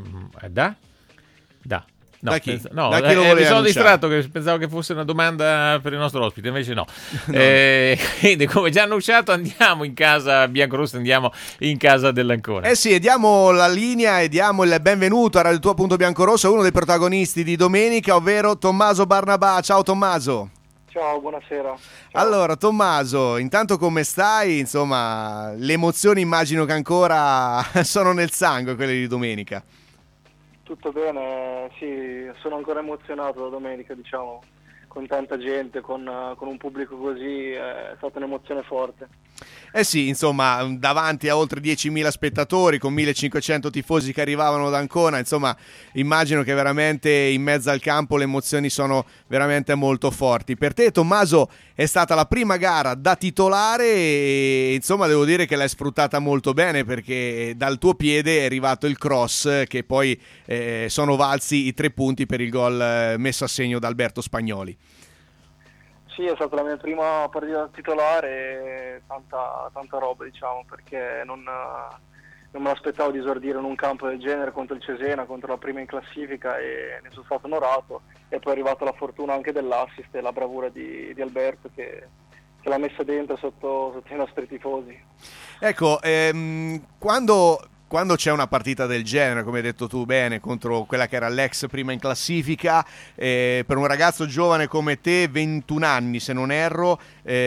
chi? No, Da chi lo mi volevi sono annunciare? distratto, che pensavo che fosse una domanda per il nostro ospite, invece no. Quindi come già annunciato andiamo in casa biancorossa, andiamo in casa dell'Ancona. Eh sì, e diamo la linea e diamo il benvenuto a Radio Tua Punto Biancorosso a uno dei protagonisti di domenica, ovvero Tommaso Barnabà. Ciao Tommaso. Ciao, buonasera. Ciao. Allora Tommaso, intanto come stai? Insomma, le emozioni immagino che ancora sono nel sangue, quelle di domenica. Tutto bene, sì, sono ancora emozionato da domenica, diciamo, con tanta gente, con un pubblico così, è stata un'emozione forte. Eh sì, insomma, davanti a oltre 10.000 spettatori, con 1.500 tifosi che arrivavano da Ancona, insomma, immagino che veramente in mezzo al campo le emozioni sono veramente molto forti. Per te, Tommaso, è stata la prima gara da titolare e, insomma, devo dire che l'hai sfruttata molto bene perché dal tuo piede è arrivato il cross che poi sono valsi i 3 punti per il gol messo a segno da Alberto Spagnoli. Sì, è stata la mia prima partita da titolare e tanta roba, diciamo, perché non me l'aspettavo di esordire in un campo del genere contro il Cesena, contro la prima in classifica, e ne sono stato onorato. E poi è arrivata la fortuna anche dell'assist e la bravura di Alberto che l'ha messa dentro sotto i nostri tifosi. Ecco, quando c'è una partita del genere, come hai detto tu bene, contro quella che era l'ex prima in classifica, per un ragazzo giovane come te, 21 anni se non erro,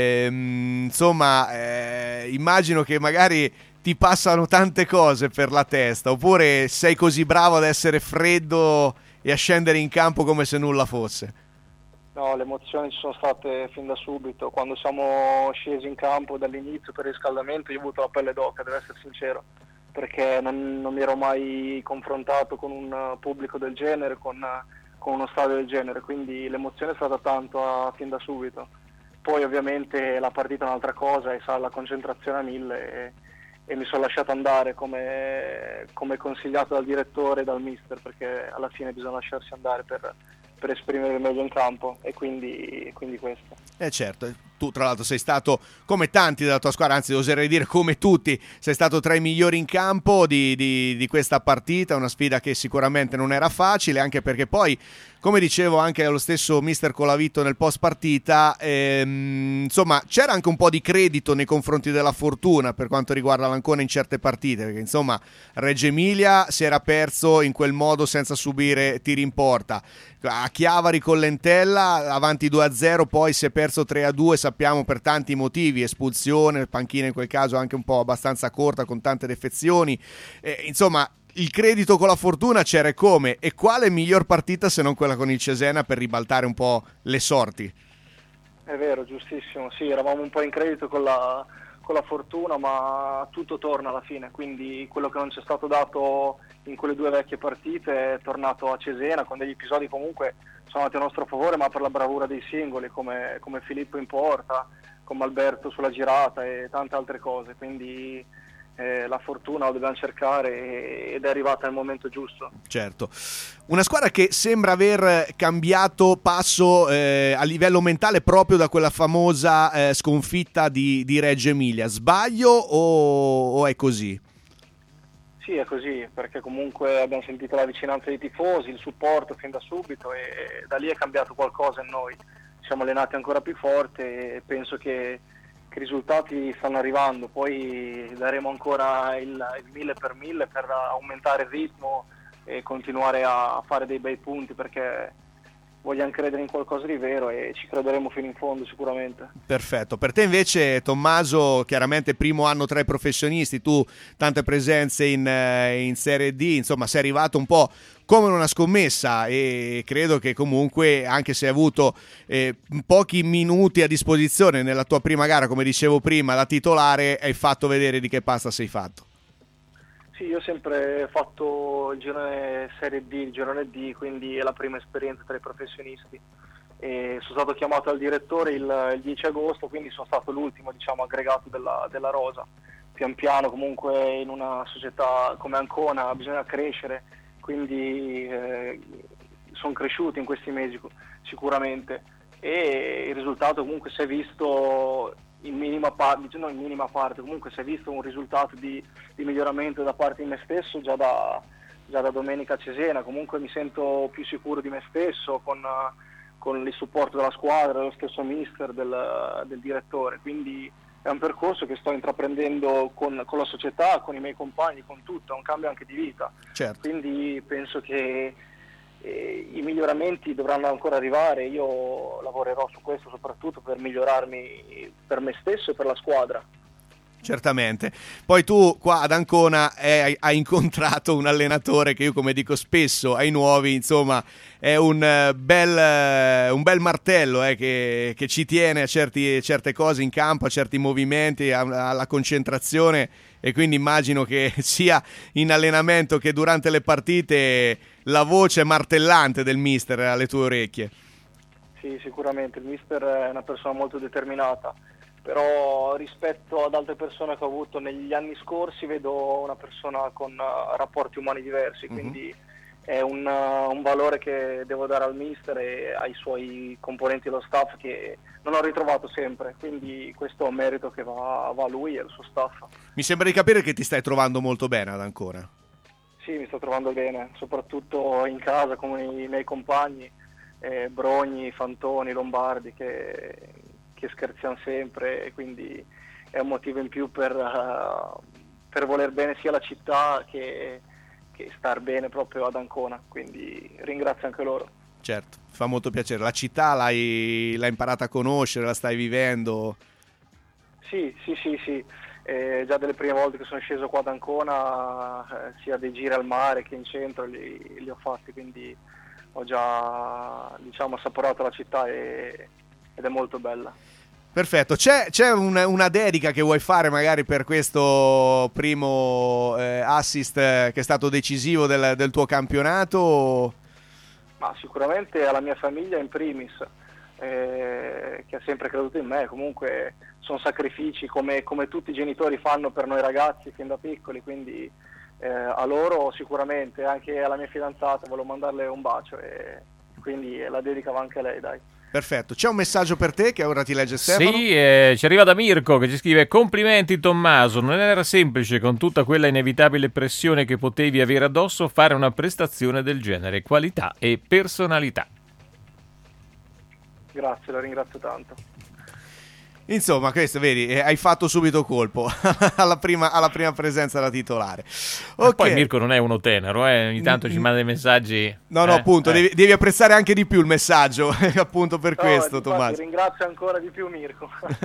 immagino che magari ti passano tante cose per la testa, oppure sei così bravo ad essere freddo e a scendere in campo come se nulla fosse? No, le emozioni ci sono state fin da subito. Quando siamo scesi in campo dall'inizio per il riscaldamento, io ho avuto la pelle d'oca, devo essere sincero, perché non mi ero mai confrontato con un pubblico del genere, con uno stadio del genere, quindi l'emozione è stata tanto fin da subito. Poi ovviamente la partita è un'altra cosa e sa la concentrazione a 1000 e mi sono lasciato andare come consigliato dal direttore e dal mister, perché alla fine bisogna lasciarsi andare per esprimere il meglio in campo, e quindi questo. Certo, tu tra l'altro sei stato, come tanti della tua squadra, anzi oserei dire come tutti, sei stato tra i migliori in campo di questa partita, una sfida che sicuramente non era facile, anche perché poi, come dicevo anche allo stesso mister Colavito nel post partita, insomma c'era anche un po' di credito nei confronti della fortuna per quanto riguarda l'Ancona in certe partite, perché insomma Reggio Emilia si era perso in quel modo senza subire tiri in porta, a Chiavari con Lentella avanti 2-0, poi si è perso 3-2, sappiamo per tanti motivi, espulsione, panchina in quel caso anche un po' abbastanza corta con tante defezioni, insomma il credito con la fortuna c'era e come, e quale miglior partita se non quella con il Cesena per ribaltare un po' le sorti? È vero, giustissimo, sì, eravamo un po' in credito con la fortuna, ma tutto torna alla fine, quindi quello che non ci è stato dato in quelle 2 vecchie partite è tornato a Cesena, con degli episodi comunque sono andati a nostro favore, ma per la bravura dei singoli, come Filippo in porta, Alberto sulla girata e tante altre cose, quindi la fortuna la dobbiamo cercare ed è arrivata al momento giusto. Certo, una squadra che sembra aver cambiato passo a livello mentale proprio da quella famosa sconfitta di Reggio Emilia. Sbaglio o è così? Sì, è così, perché comunque abbiamo sentito la vicinanza dei tifosi, il supporto fin da subito e da lì è cambiato qualcosa in noi. Siamo allenati ancora più forte e penso che i risultati stanno arrivando, poi daremo ancora il 1000 per 1000 per aumentare il ritmo e continuare a fare dei bei punti, perché vogliamo credere in qualcosa di vero e ci crederemo fino in fondo sicuramente. Perfetto, per te invece Tommaso, chiaramente primo anno tra i professionisti, tu tante presenze in Serie D, insomma sei arrivato un po' come una scommessa e credo che comunque, anche se hai avuto pochi minuti a disposizione nella tua prima gara, come dicevo prima, la titolare, hai fatto vedere di che pasta sei fatto. Sì, io ho sempre fatto il girone Serie D, il girone D, quindi è la prima esperienza tra i professionisti. E sono stato chiamato dal direttore il 10 agosto, quindi sono stato l'ultimo, diciamo, aggregato della rosa. Pian piano comunque in una società come Ancona bisogna crescere, quindi sono cresciuto in questi mesi sicuramente e il risultato comunque si è visto in minima parte, comunque si è visto un risultato di miglioramento da parte di me stesso già da domenica a Cesena. Comunque mi sento più sicuro di me stesso con il supporto della squadra, dello stesso mister, del direttore, quindi è un percorso che sto intraprendendo con la società, con i miei compagni, con tutto, è un cambio anche di vita. Certo. Quindi penso che i miglioramenti dovranno ancora arrivare, io lavorerò su questo soprattutto per migliorarmi per me stesso e per la squadra. Certamente. Poi tu qua ad Ancona hai incontrato un allenatore che io, come dico spesso ai nuovi, insomma è un bel martello che ci tiene a certe cose in campo, a certi movimenti, alla concentrazione, e quindi immagino che sia in allenamento che durante le partite la voce martellante del mister alle tue orecchie. Sì, sicuramente, il mister è una persona molto determinata, però rispetto ad altre persone che ho avuto negli anni scorsi vedo una persona con rapporti umani diversi, quindi è un valore che devo dare al mister e ai suoi componenti dello staff che non ho ritrovato sempre, quindi questo è un merito che va a lui e al suo staff. Mi sembra di capire che ti stai trovando molto bene ad Ancona. Sì, mi sto trovando bene, soprattutto in casa con i miei compagni, Brogni, Fantoni, Lombardi, che scherziamo sempre, e quindi è un motivo in più per voler bene sia la città che star bene proprio ad Ancona, quindi ringrazio anche loro. Certo, fa molto piacere. La città l'hai imparata a conoscere, la stai vivendo? Sì. Già delle prime volte che sono sceso qua ad Ancona, sia dei giri al mare che in centro li ho fatti, quindi ho già, diciamo, assaporato la città ed è molto bella. Perfetto, c'è una dedica che vuoi fare magari per questo primo assist che è stato decisivo del tuo campionato? Ma sicuramente alla mia famiglia in primis, che ha sempre creduto in me. Comunque sono sacrifici come tutti i genitori fanno per noi ragazzi fin da piccoli, quindi a loro sicuramente, anche alla mia fidanzata volevo mandarle un bacio e quindi la dedica va anche a lei, dai. Perfetto, c'è un messaggio per te che ora ti legge Stefano? Sì, ci arriva da Mirko che ci scrive: complimenti Tommaso, non era semplice con tutta quella inevitabile pressione che potevi avere addosso fare una prestazione del genere, qualità e personalità. Grazie, la ringrazio tanto. Insomma, questo vedi, hai fatto subito colpo alla prima presenza da titolare. Okay. Poi Mirko non è uno tenero, ogni tanto ci manda dei messaggi. No, appunto, devi apprezzare anche di più il messaggio, appunto per questo, Tommaso. Ringrazio ancora di più Mirko.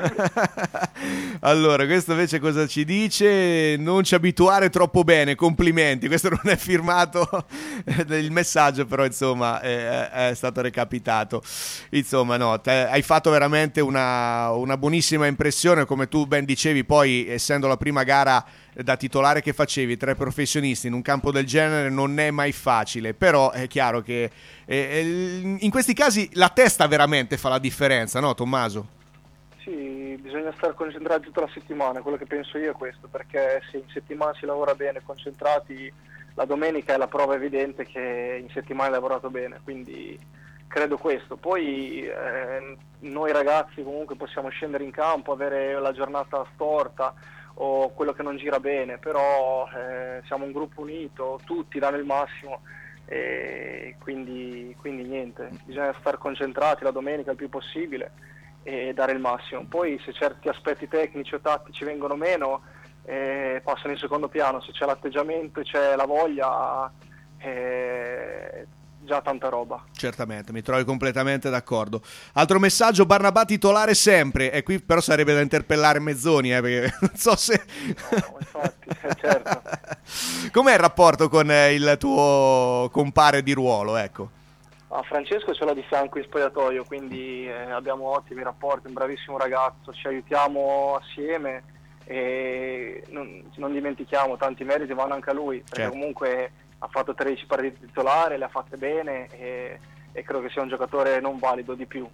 Allora, questo invece cosa ci dice? Non ci abituare troppo bene, complimenti. Questo non è firmato il messaggio, però insomma è stato recapitato. Insomma, no, hai fatto veramente una buonissima impressione, come tu ben dicevi. Poi, essendo la prima gara da titolare che facevi tra i professionisti in un campo del genere, non è mai facile, però è chiaro che in questi casi la testa veramente fa la differenza, no Tommaso? Sì, bisogna stare concentrati tutta la settimana, quello che penso io è questo, perché se in settimana si lavora bene, concentrati, la domenica è la prova evidente che in settimana hai lavorato bene, quindi credo questo. Poi noi ragazzi comunque possiamo scendere in campo, avere la giornata storta o quello che non gira bene, però siamo un gruppo unito, tutti danno il massimo, e quindi niente, bisogna stare concentrati la domenica il più possibile e dare il massimo. Poi se certi aspetti tecnici o tattici vengono meno, passano in secondo piano. Se c'è l'atteggiamento e c'è la voglia, già tanta roba. Certamente, mi trovi completamente d'accordo. Altro messaggio: Barnabà titolare sempre. E qui però sarebbe da interpellare Mezzoni, perché non so se... No, infatti, certo. Com'è il rapporto con il tuo compare di ruolo, ecco? Francesco ce l'ho di fianco in spogliatoio, quindi abbiamo ottimi rapporti, un bravissimo ragazzo, ci aiutiamo assieme e non dimentichiamo, tanti meriti vanno anche a lui, perché certo. Comunque ha fatto 13 partite titolare, le ha fatte bene e credo che sia un giocatore non valido di più.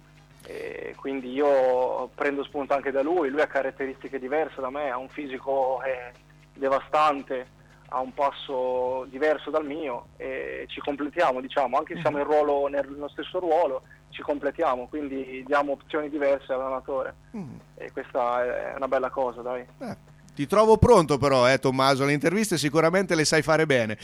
E quindi io prendo spunto anche da lui ha caratteristiche diverse da me, ha un fisico devastante, ha un passo diverso dal mio e ci completiamo, diciamo, anche se siamo in ruolo, nello stesso ruolo, ci completiamo, quindi diamo opzioni diverse all'allenatore e questa è una bella cosa, dai. Ti trovo pronto però, Tommaso, alle interviste sicuramente le sai fare bene.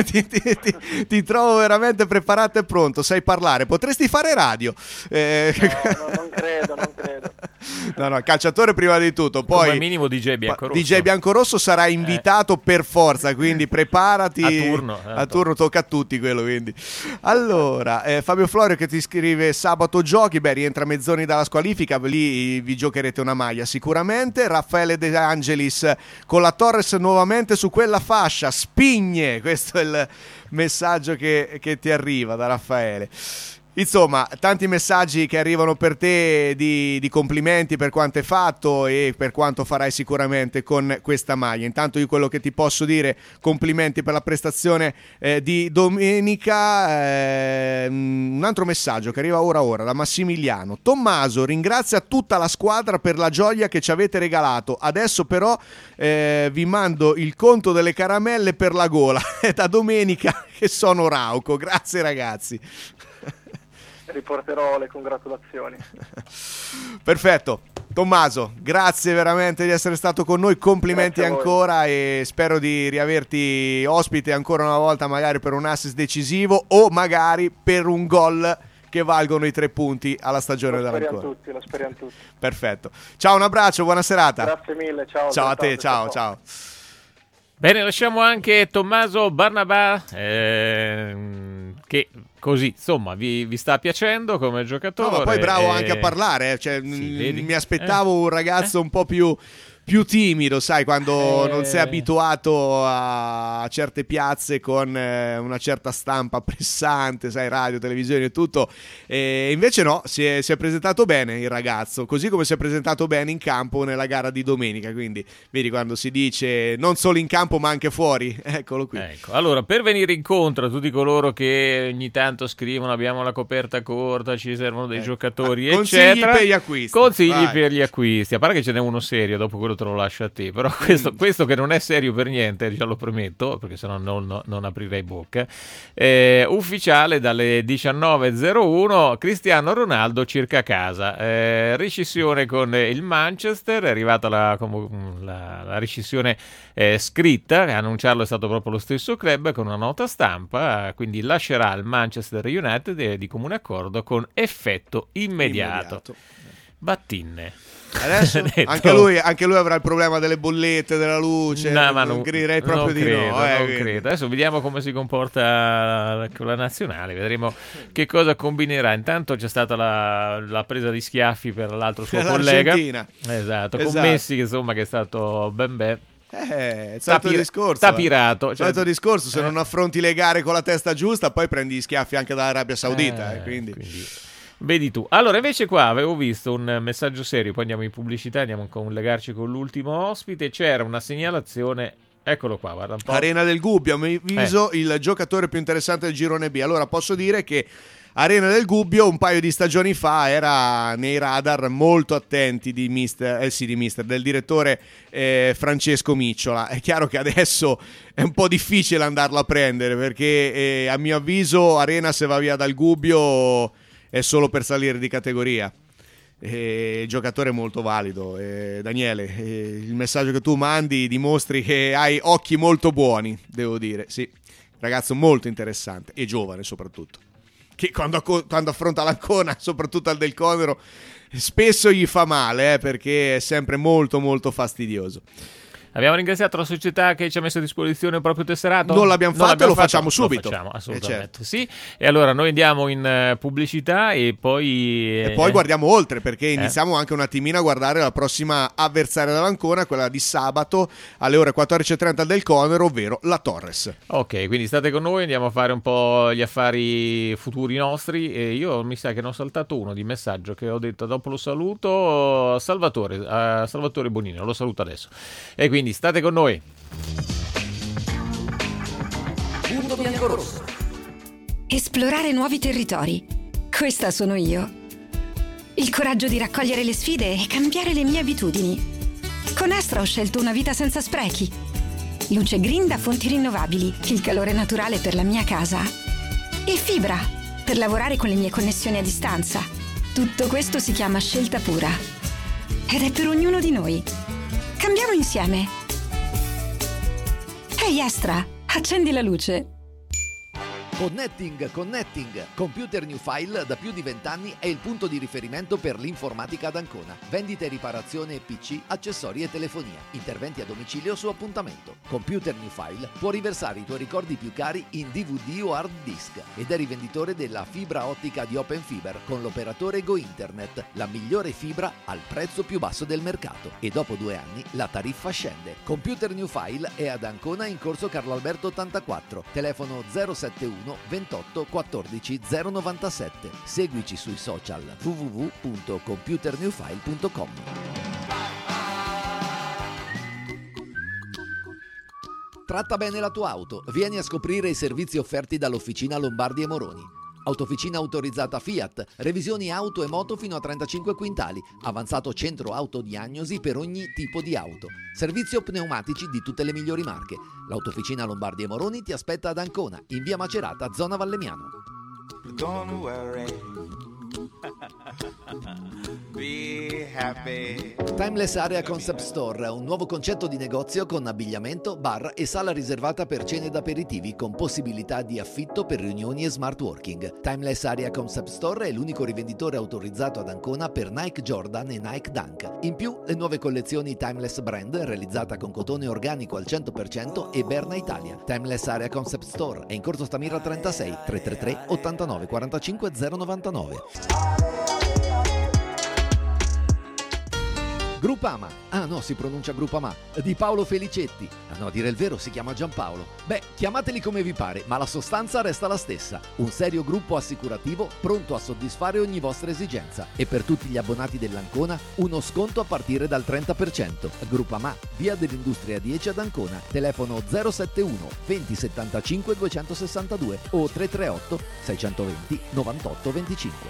Ti trovo veramente preparato e pronto, sai parlare, potresti fare radio. No, non credo. No, calciatore prima di tutto, poi come minimo DJ Biancorosso. DJ Biancorosso sarà invitato per forza, quindi preparati. A turno tocca a tutti quello, quindi. Allora, Fabio Florio che ti scrive: sabato giochi, rientra Mezzoni dalla squalifica, lì vi giocherete una maglia sicuramente. Raffaele De Angelis: con la Torres nuovamente su quella fascia, spigne. Questo è il messaggio che ti arriva da Raffaele. Insomma, tanti messaggi che arrivano per te di complimenti per quanto hai fatto e per quanto farai sicuramente con questa maglia. Intanto io quello che ti posso dire, complimenti per la prestazione di domenica. Un altro messaggio che arriva ora da Massimiliano: Tommaso ringrazia tutta la squadra per la gioia che ci avete regalato, adesso però vi mando il conto delle caramelle per la gola, è da domenica che sono rauco, grazie ragazzi. Riporterò le congratulazioni. Perfetto, Tommaso, grazie veramente di essere stato con noi, complimenti ancora e spero di riaverti ospite ancora una volta, magari per un assist decisivo o magari per un gol che valgono i 3 punti alla stagione dell'Ancona. Lo speriamo tutti. Perfetto, ciao, un abbraccio, buona serata. Grazie mille, ciao. Ciao a te, ciao. Bene, lasciamo anche Tommaso Barnabà, che così, insomma, vi sta piacendo come giocatore. No, ma poi bravo anche a parlare, cioè, mi aspettavo un ragazzo un po' più timido, sai, quando non sei abituato a certe piazze con una certa stampa pressante, sai, radio, televisione e tutto, e invece no, si è presentato bene il ragazzo, così come si è presentato bene in campo nella gara di domenica, quindi vedi quando si dice non solo in campo ma anche fuori, eccolo qui. Ecco, allora, per venire incontro a tutti coloro che ogni tanto scrivono abbiamo la coperta corta, ci servono dei giocatori, eccetera. Per gli acquisti. Consigli per gli acquisti, a parte che ce n'è uno serio, dopo quello te lo lascio a te, però questo che non è serio per niente, già lo premetto, perché sennò non aprirei bocca. Ufficiale dalle 19.01, Cristiano Ronaldo circa casa, rescissione con il Manchester, è arrivata la rescissione scritta, a annunciarlo è stato proprio lo stesso club con una nota stampa, quindi lascerà il Manchester United di comune accordo con effetto immediato. Battinne. Adesso anche lui avrà il problema delle bollette, della luce. No, ma non direi proprio di no. Non credo. Adesso vediamo come si comporta con la nazionale, vedremo che cosa combinerà. Intanto c'è stata la presa di schiaffi per l'altro suo collega. Esatto, con Messi, insomma, che è stato ben. Solito discorso. Tapirato. Solito discorso, se non affronti le gare con la testa giusta, poi prendi gli schiaffi anche dall'Arabia Saudita. Quindi. Vedi tu. Allora, invece qua avevo visto un messaggio serio, poi andiamo in pubblicità, andiamo a collegarci con l'ultimo ospite, c'era una segnalazione, eccolo qua, guarda un po'. Arena del Gubbio, mi viso il giocatore più interessante del girone B. Allora, posso dire che Arena del Gubbio un paio di stagioni fa era nei radar molto attenti del direttore Francesco Micciola. È chiaro che adesso è un po' difficile andarlo a prendere, perché a mio avviso Arena, se va via dal Gubbio, è solo per salire di categoria. Il giocatore è molto valido. Daniele, il messaggio che tu mandi dimostri che hai occhi molto buoni, devo dire. Sì, ragazzo molto interessante e giovane soprattutto, che quando affronta l'Ancona, soprattutto al Del Conero, spesso gli fa male, perché è sempre molto molto fastidioso. Abbiamo ringraziato la società che ci ha messo a disposizione il proprio tesserato? Non l'abbiamo fatto, lo facciamo subito. Lo facciamo, assolutamente, certo. Sì. E allora noi andiamo in pubblicità e poi... E poi guardiamo oltre, perché iniziamo anche un attimino a guardare la prossima avversaria dell'Ancona, quella di sabato alle ore 14.30 del Conero, ovvero la Torres. Ok, quindi state con noi, andiamo a fare un po' gli affari futuri nostri. E io mi sa che ne ho saltato uno di messaggio che ho detto, dopo lo saluto, Salvatore Bonino, lo saluto adesso. E quindi state con noi. Punto biancorosso. Esplorare nuovi territori. Questa sono io. Il coraggio di raccogliere le sfide e cambiare le mie abitudini. Con Astra ho scelto una vita senza sprechi. Luce green da fonti rinnovabili, il calore naturale per la mia casa. E fibra, per lavorare con le mie connessioni a distanza. Tutto questo si chiama scelta pura. Ed è per ognuno di noi. Cambiamo insieme. Ehi Astra, accendi la luce. Connecting. Computer New File da più di 20 anni è il punto di riferimento per l'informatica ad Ancona. Vendita e riparazione PC, accessori e telefonia. Interventi a domicilio su appuntamento. Computer New File può riversare i tuoi ricordi più cari in DVD o hard disk ed è rivenditore della fibra ottica di Open Fiber con l'operatore Go Internet, la migliore fibra al prezzo più basso del mercato. E dopo 2 anni la tariffa scende. Computer New File è ad Ancona in corso Carlo Alberto 84, telefono 071 28 14 097. Seguici sui social www.computernewfile.com. Tratta bene la tua auto. Vieni a scoprire i servizi offerti dall'Officina Lombardi e Moroni. Autofficina autorizzata Fiat, revisioni auto e moto fino a 35 quintali, avanzato centro autodiagnosi per ogni tipo di auto, servizio pneumatici di tutte le migliori marche. L'Autofficina Lombardi e Moroni ti aspetta ad Ancona, in via Macerata, zona Vallemmiano. Don't worry. Be happy. Timeless Area Concept Store, un nuovo concetto di negozio con abbigliamento, bar e sala riservata per cene ed aperitivi con possibilità di affitto per riunioni e smart working. Timeless Area Concept Store è l'unico rivenditore autorizzato ad Ancona per Nike Jordan e Nike Dunk. In più, le nuove collezioni Timeless Brand, realizzata con cotone organico al 100% e Berna Italia. Timeless Area Concept Store è in corso Stamira 36 333 89 45 099. Gruppama, si pronuncia Gruppama, di Paolo Felicetti. A dire il vero si chiama Giampaolo. Beh, chiamateli come vi pare, ma la sostanza resta la stessa. Un serio gruppo assicurativo pronto a soddisfare ogni vostra esigenza. E per tutti gli abbonati dell'Ancona, uno sconto a partire dal 30%. Gruppama, via dell'Industria 10 ad Ancona. Telefono 071 20 75 262 o 338 620 98 25.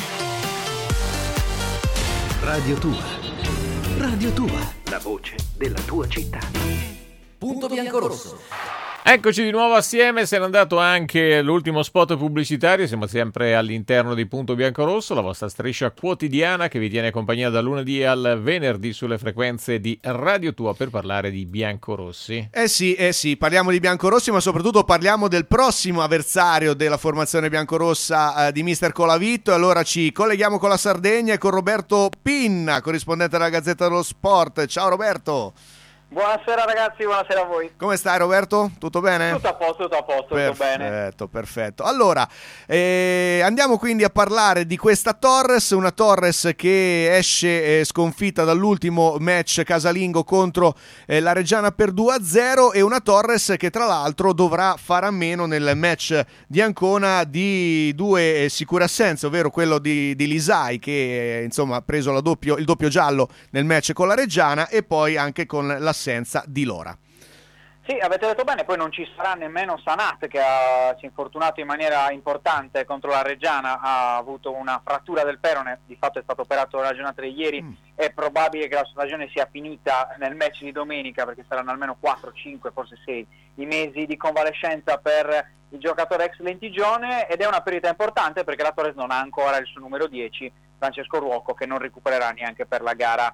Radio Tua. Radio Tua. La voce della tua città. Punto biancorosso. Eccoci di nuovo assieme, se n'è andato anche l'ultimo spot pubblicitario, siamo sempre all'interno di Punto Biancorosso, la vostra striscia quotidiana che vi tiene compagnia dal lunedì al venerdì sulle frequenze di Radio Tua per parlare di biancorossi. Eh sì, parliamo di biancorossi, ma soprattutto parliamo del prossimo avversario della formazione biancorossa di Mister Colavito. Allora ci colleghiamo con la Sardegna e con Roberto Pinna, corrispondente della Gazzetta dello Sport. Ciao Roberto. Buonasera ragazzi, buonasera a voi. Come stai Roberto? Tutto bene? Tutto a posto, tutto bene. Perfetto. Allora, andiamo quindi a parlare di questa Torres, una Torres che esce sconfitta dall'ultimo match casalingo contro la Reggiana per 2-0 e una Torres che tra l'altro dovrà fare a meno nel match di Ancona di due sicure assenze, ovvero quello di Lisai che insomma ha preso il doppio giallo nel match con la Reggiana e poi anche con l'assenza di Lora. Sì, avete detto bene, poi non ci sarà nemmeno Sanat che si è infortunato in maniera importante contro la Reggiana, ha avuto una frattura del perone, di fatto è stato operato la giornata di ieri, è probabile che la stagione sia finita nel match di domenica perché saranno almeno 4, 5, forse 6 i mesi di convalescenza per il giocatore ex Lentigione, ed è una perdita importante perché la Torres non ha ancora il suo numero 10, Francesco Ruocco, che non recupererà neanche per la gara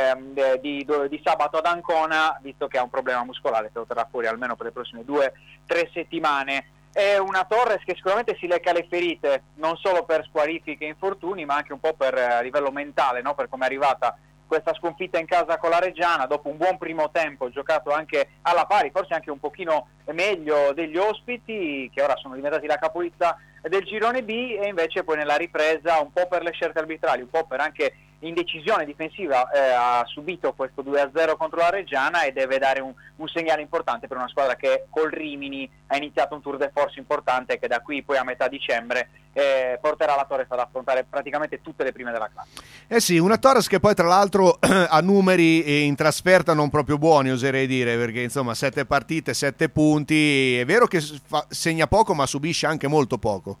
di sabato ad Ancona, visto che ha un problema muscolare che lo terrà fuori almeno per le prossime 2-3 settimane. È una Torres che sicuramente si lecca le ferite, non solo per squalifiche e infortuni, ma anche un po' per a livello mentale, no? Per come è arrivata questa sconfitta in casa con la Reggiana, dopo un buon primo tempo giocato anche alla pari, forse anche un pochino meglio degli ospiti, che ora sono diventati la capolista del girone B, e invece poi nella ripresa, un po' per le scelte arbitrali, un po' per anche indecisione difensiva, ha subito questo 2-0 contro la Reggiana e deve dare un segnale importante per una squadra che col Rimini ha iniziato un tour de force importante che da qui poi a metà dicembre porterà la Torres ad affrontare praticamente tutte le prime della classe. Eh sì, una Torres che poi tra l'altro ha numeri in trasferta non proprio buoni, oserei dire, perché insomma 7 partite, 7 punti, è vero che segna poco ma subisce anche molto poco.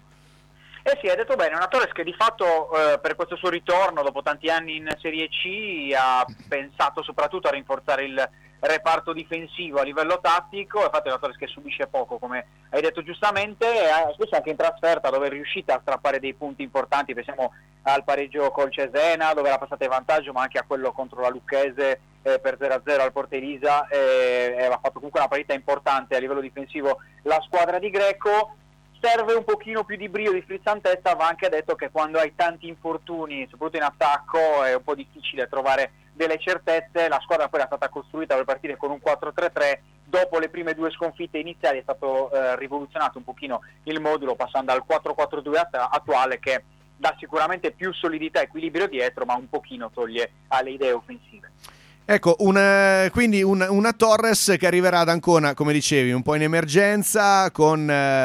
Eh sì, hai detto bene, una Torres che di fatto per questo suo ritorno dopo tanti anni in Serie C ha pensato soprattutto a rinforzare il reparto difensivo a livello tattico, infatti è una Torres che subisce poco, come hai detto giustamente, spesso anche in trasferta dove è riuscita a strappare dei punti importanti, pensiamo al pareggio col Cesena dove era passata in vantaggio, ma anche a quello contro la Lucchese per 0-0 al Portelisa, ha fatto comunque una partita importante a livello difensivo la squadra di Greco. Serve un pochino più di brio, di frizzantezza, va anche detto che quando hai tanti infortuni, soprattutto in attacco, è un po' difficile trovare delle certezze. La squadra poi era stata costruita per partire con un 4-3-3, dopo le prime 2 sconfitte iniziali è stato rivoluzionato un pochino il modulo, passando al 4-4-2 attuale, che dà sicuramente più solidità e equilibrio dietro, ma un pochino toglie alle idee offensive. Ecco, quindi una Torres che arriverà ad Ancona, come dicevi, un po' in emergenza, con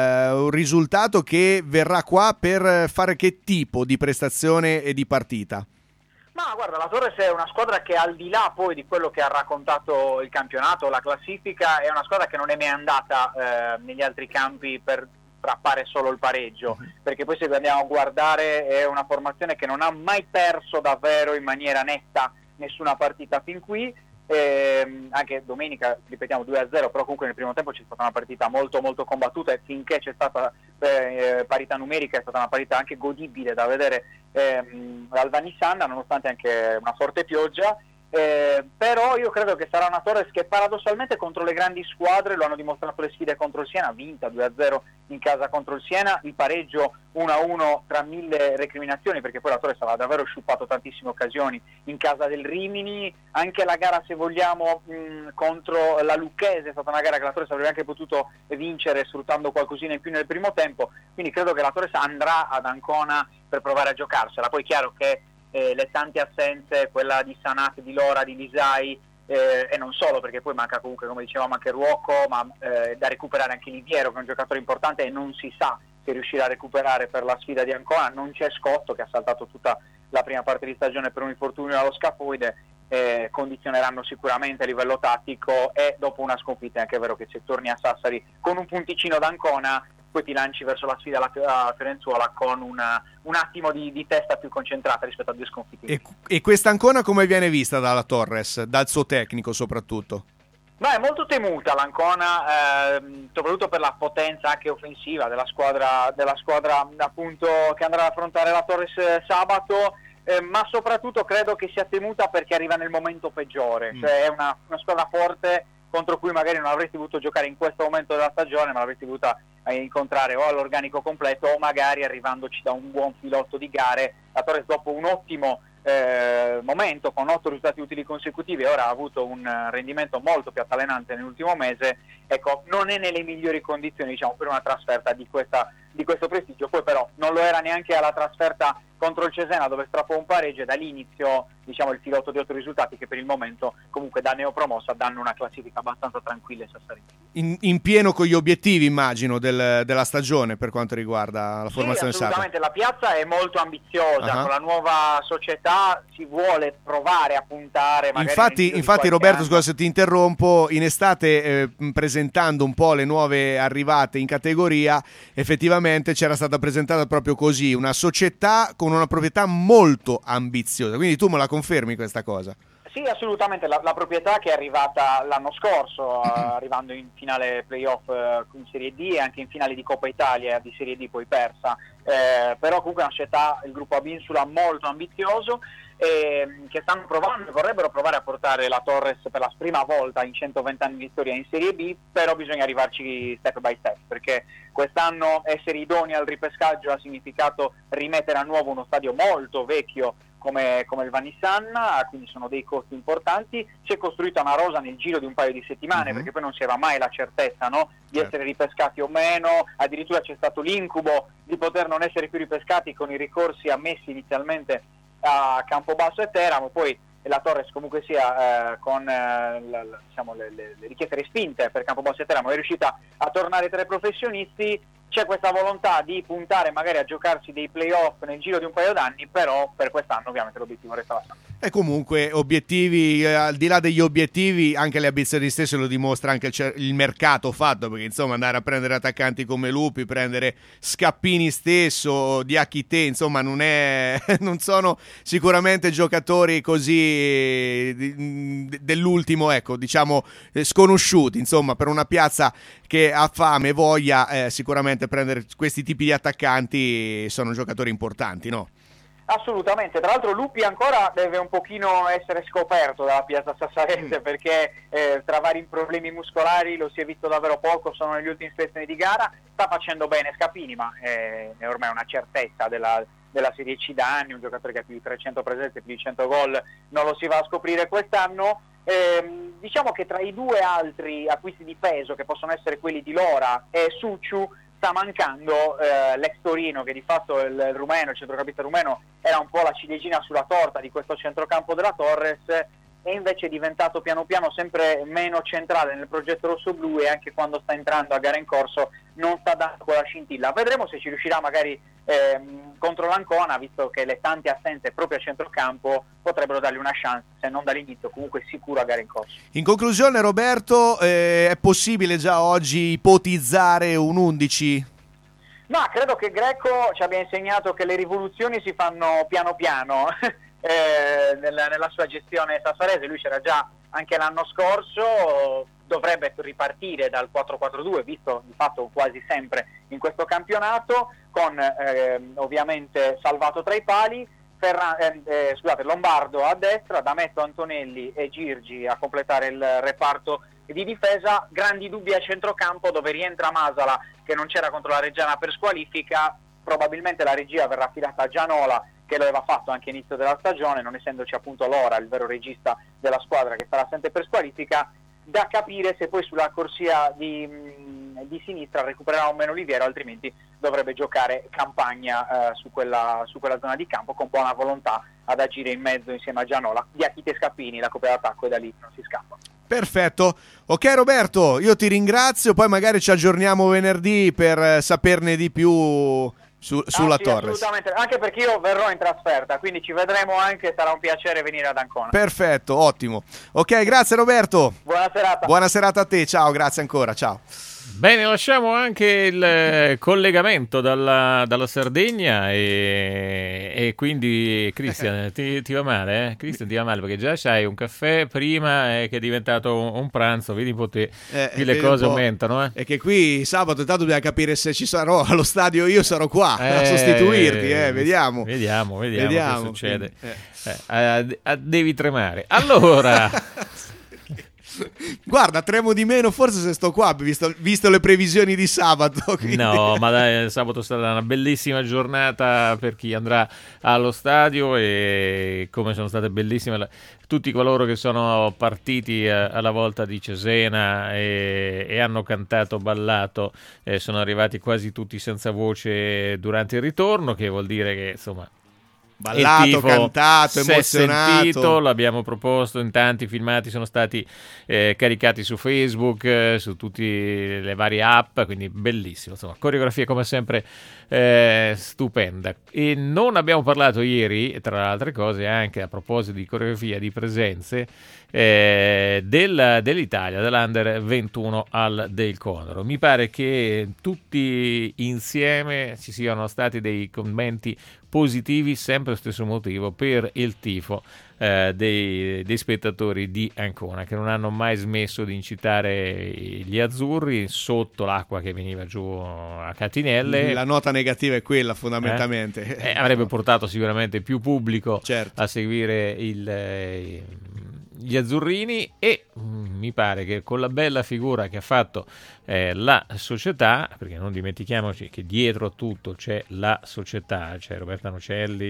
un risultato che verrà qua per fare che tipo di prestazione e di partita? Ma guarda, la Torres è una squadra che al di là poi di quello che ha raccontato il campionato, la classifica, è una squadra che non è mai andata negli altri campi per strappare solo il pareggio, perché poi se andiamo a guardare è una formazione che non ha mai perso davvero in maniera netta nessuna partita fin qui, anche domenica ripetiamo 2-0, però comunque nel primo tempo c'è stata una partita molto molto combattuta e finché c'è stata parità numerica è stata una partita anche godibile da vedere al Vanissanna, nonostante anche una forte pioggia. Però io credo che sarà una Torres che paradossalmente contro le grandi squadre, lo hanno dimostrato le sfide contro il Siena, vinta 2-0 in casa contro il Siena, il pareggio 1-1 tra 1000 recriminazioni, perché poi la Torres aveva davvero sciupato tantissime occasioni in casa del Rimini. Anche la gara, se vogliamo, contro la Lucchese è stata una gara che la Torres avrebbe anche potuto vincere sfruttando qualcosina in più nel primo tempo, quindi credo che la Torres andrà ad Ancona per provare a giocarsela. Poi è chiaro che le tante assenze, quella di Sanat, di Lora, di Lisai, e non solo, perché poi manca comunque, come dicevamo, anche Ruocco, ma da recuperare anche Liviero, che è un giocatore importante e non si sa se riuscirà a recuperare per la sfida di Ancona. Non c'è Scotto, che ha saltato tutta la prima parte di stagione per un infortunio allo scafoide, condizioneranno sicuramente a livello tattico, e dopo una sconfitta è anche vero che se torni a Sassari con un punticino d'Ancona poi ti lanci verso la sfida alla Fiorenzuola con un attimo di testa più concentrata rispetto a 2 sconfitte. E questa Ancona come viene vista dalla Torres, dal suo tecnico soprattutto? Beh, è molto temuta l'Ancona, soprattutto per la potenza anche offensiva della squadra appunto che andrà ad affrontare la Torres sabato, ma soprattutto credo che sia temuta perché arriva nel momento peggiore, cioè è una squadra forte contro cui magari non avresti voluto giocare in questo momento della stagione, ma l'avresti voluta incontrare o all'organico completo o magari arrivandoci da un buon filotto di gare. La Torres, dopo un ottimo momento con 8 risultati utili consecutivi, ora ha avuto un rendimento molto più altalenante nell'ultimo mese, ecco, non è nelle migliori condizioni, diciamo, per una trasferta di questo prestigio. Poi però non lo era neanche alla trasferta contro il Cesena, dove strappò un pareggio, e da lì iniziò, diciamo, il filotto di 8 risultati che per il momento comunque da neopromossa danno una classifica abbastanza tranquilla e sassarina. in pieno con gli obiettivi, immagino, della stagione per quanto riguarda la formazione Sì, Sabato. assolutamente, la piazza è molto ambiziosa, con la nuova società si vuole provare a puntare magari Infatti Roberto, scusa se ti interrompo, in estate presentando un po' le nuove arrivate in categoria, effettivamente c'era stata presentata proprio così, una società con una proprietà molto ambiziosa, quindi tu me la confermi questa cosa? Sì, assolutamente, la proprietà che è arrivata l'anno scorso, arrivando in finale playoff in Serie D e anche in finale di Coppa Italia di Serie D poi persa, però comunque è una società, il gruppo Abinsula, molto ambizioso, che vorrebbero provare a portare la Torres per la prima volta in 120 anni di storia in Serie B, però bisogna arrivarci step by step, perché quest'anno essere idonei al ripescaggio ha significato rimettere a nuovo uno stadio molto vecchio come il Vanissanna, quindi sono dei costi importanti. Si è costruita una rosa nel giro di un paio di settimane, perché poi non si aveva mai la certezza, no? Di essere ripescati o meno, addirittura c'è stato l'incubo di poter non essere più ripescati con i ricorsi ammessi inizialmente a Campobasso e Teramo, poi la Torres comunque sia con le richieste respinte per Campobasso e Teramo è riuscita a tornare tra i professionisti. C'è questa volontà di puntare magari a giocarsi dei playoff nel giro di un paio d'anni, però per quest'anno ovviamente l'obiettivo resta la stessa. E comunque obiettivi, al di là degli obiettivi, anche le ambizioni stesse lo dimostra anche il mercato fatto, perché insomma andare a prendere attaccanti come Lupi, prendere Scappini stesso, Diachite, insomma non sono sicuramente giocatori così dell'ultimo, ecco, diciamo sconosciuti, insomma, per una piazza che ha fame e voglia, sicuramente prendere questi tipi di attaccanti sono giocatori importanti, no? Assolutamente, tra l'altro Lupi ancora deve un pochino essere scoperto dalla piazza sassarese, perché tra vari problemi muscolari lo si è visto davvero poco, sono negli ultimi spezzoni di gara, sta facendo bene Scappini, ma è ormai una certezza della Serie C da anni, un giocatore che ha più di 300 presenze, più di 100 gol, non lo si va a scoprire quest'anno. Diciamo che tra i due altri acquisti di peso, che possono essere quelli di Lora e Suciu, sta mancando l'ex Torino, che di fatto il rumeno, il centrocampista rumeno, era un po' la ciliegina sulla torta di questo centrocampo della Torres, e invece è diventato piano piano sempre meno centrale nel progetto rossoblu, e anche quando sta entrando a gara in corso non sta dando quella scintilla. Vedremo se ci riuscirà magari contro l'Ancona, visto che le tante assenze proprio a centrocampo potrebbero dargli una chance, se non dall'inizio comunque sicuro a gara in corso. In conclusione, Roberto, è possibile già oggi ipotizzare un 11? Ma credo che Greco ci abbia insegnato che le rivoluzioni si fanno piano piano nella sua gestione sassarese. Lui c'era già anche l'anno scorso, dovrebbe ripartire dal 4-4-2, visto di fatto quasi sempre in questo campionato, con ovviamente Salvato tra i pali, Lombardo a destra, D'Ametto, Antonelli e Girgi a completare il reparto di difesa. Grandi dubbi a centrocampo, dove rientra Masala, che non c'era contro la Reggiana per squalifica. Probabilmente la regia verrà affidata a Gianola, che lo aveva fatto anche inizio della stagione, non essendoci appunto Lora, il vero regista della squadra, che sarà sempre per squalifica. Da capire se poi sulla corsia di sinistra recupererà o meno Oliviero, altrimenti dovrebbe giocare Campagna su quella zona di campo, con buona volontà ad agire in mezzo insieme a Gianola, Diachite e Scappini, la coppia d'attacco, e da lì non si scappa. Perfetto, ok Roberto, io ti ringrazio, poi magari ci aggiorniamo venerdì per saperne di più sulla sì, Torres. Assolutamente, anche perché io verrò in trasferta, quindi ci vedremo anche, sarà un piacere venire ad Ancona. Perfetto, ottimo. Ok, grazie Roberto. Buona serata. Buona serata a te, ciao, grazie ancora, ciao. Bene, lasciamo anche il collegamento dalla Sardegna e quindi Cristian ti va male? Cristian ti va male perché già c'hai un caffè prima che è diventato un pranzo, vedi un po' te, qui le cose aumentano. E che qui sabato intanto dobbiamo capire se ci sarò allo stadio, io sarò qua a sostituirti, vediamo. Vediamo che succede. Devi tremare. Allora... Guarda, tremo di meno forse se sto qua, visto le previsioni di sabato. Quindi... No, ma dai, sabato sarà una bellissima giornata per chi andrà allo stadio, e come sono state bellissime tutti coloro che sono partiti alla volta di Cesena e hanno cantato, ballato, sono arrivati quasi tutti senza voce durante il ritorno, che vuol dire che insomma Ballato, cantato, si è emozionato. sentito, l'abbiamo proposto in tanti, filmati sono stati caricati su Facebook, su tutte le varie app, quindi bellissimo, insomma, coreografia come sempre stupenda. E non abbiamo parlato ieri, tra le altre cose, anche a proposito di coreografia, di presenze dell'Italia, dell'Under 21 al Del Condoro. Mi pare che tutti insieme ci siano stati dei commenti positivi, sempre lo stesso motivo, per il tifo dei spettatori di Ancona, che non hanno mai smesso di incitare gli azzurri sotto l'acqua che veniva giù a catinelle. La nota negativa è quella, fondamentalmente. Avrebbe portato sicuramente più pubblico, certo, a seguire gli azzurrini, e mi pare che con la bella figura che ha fatto la società, perché non dimentichiamoci che dietro a tutto c'è la società, c'è Roberta Nocelli,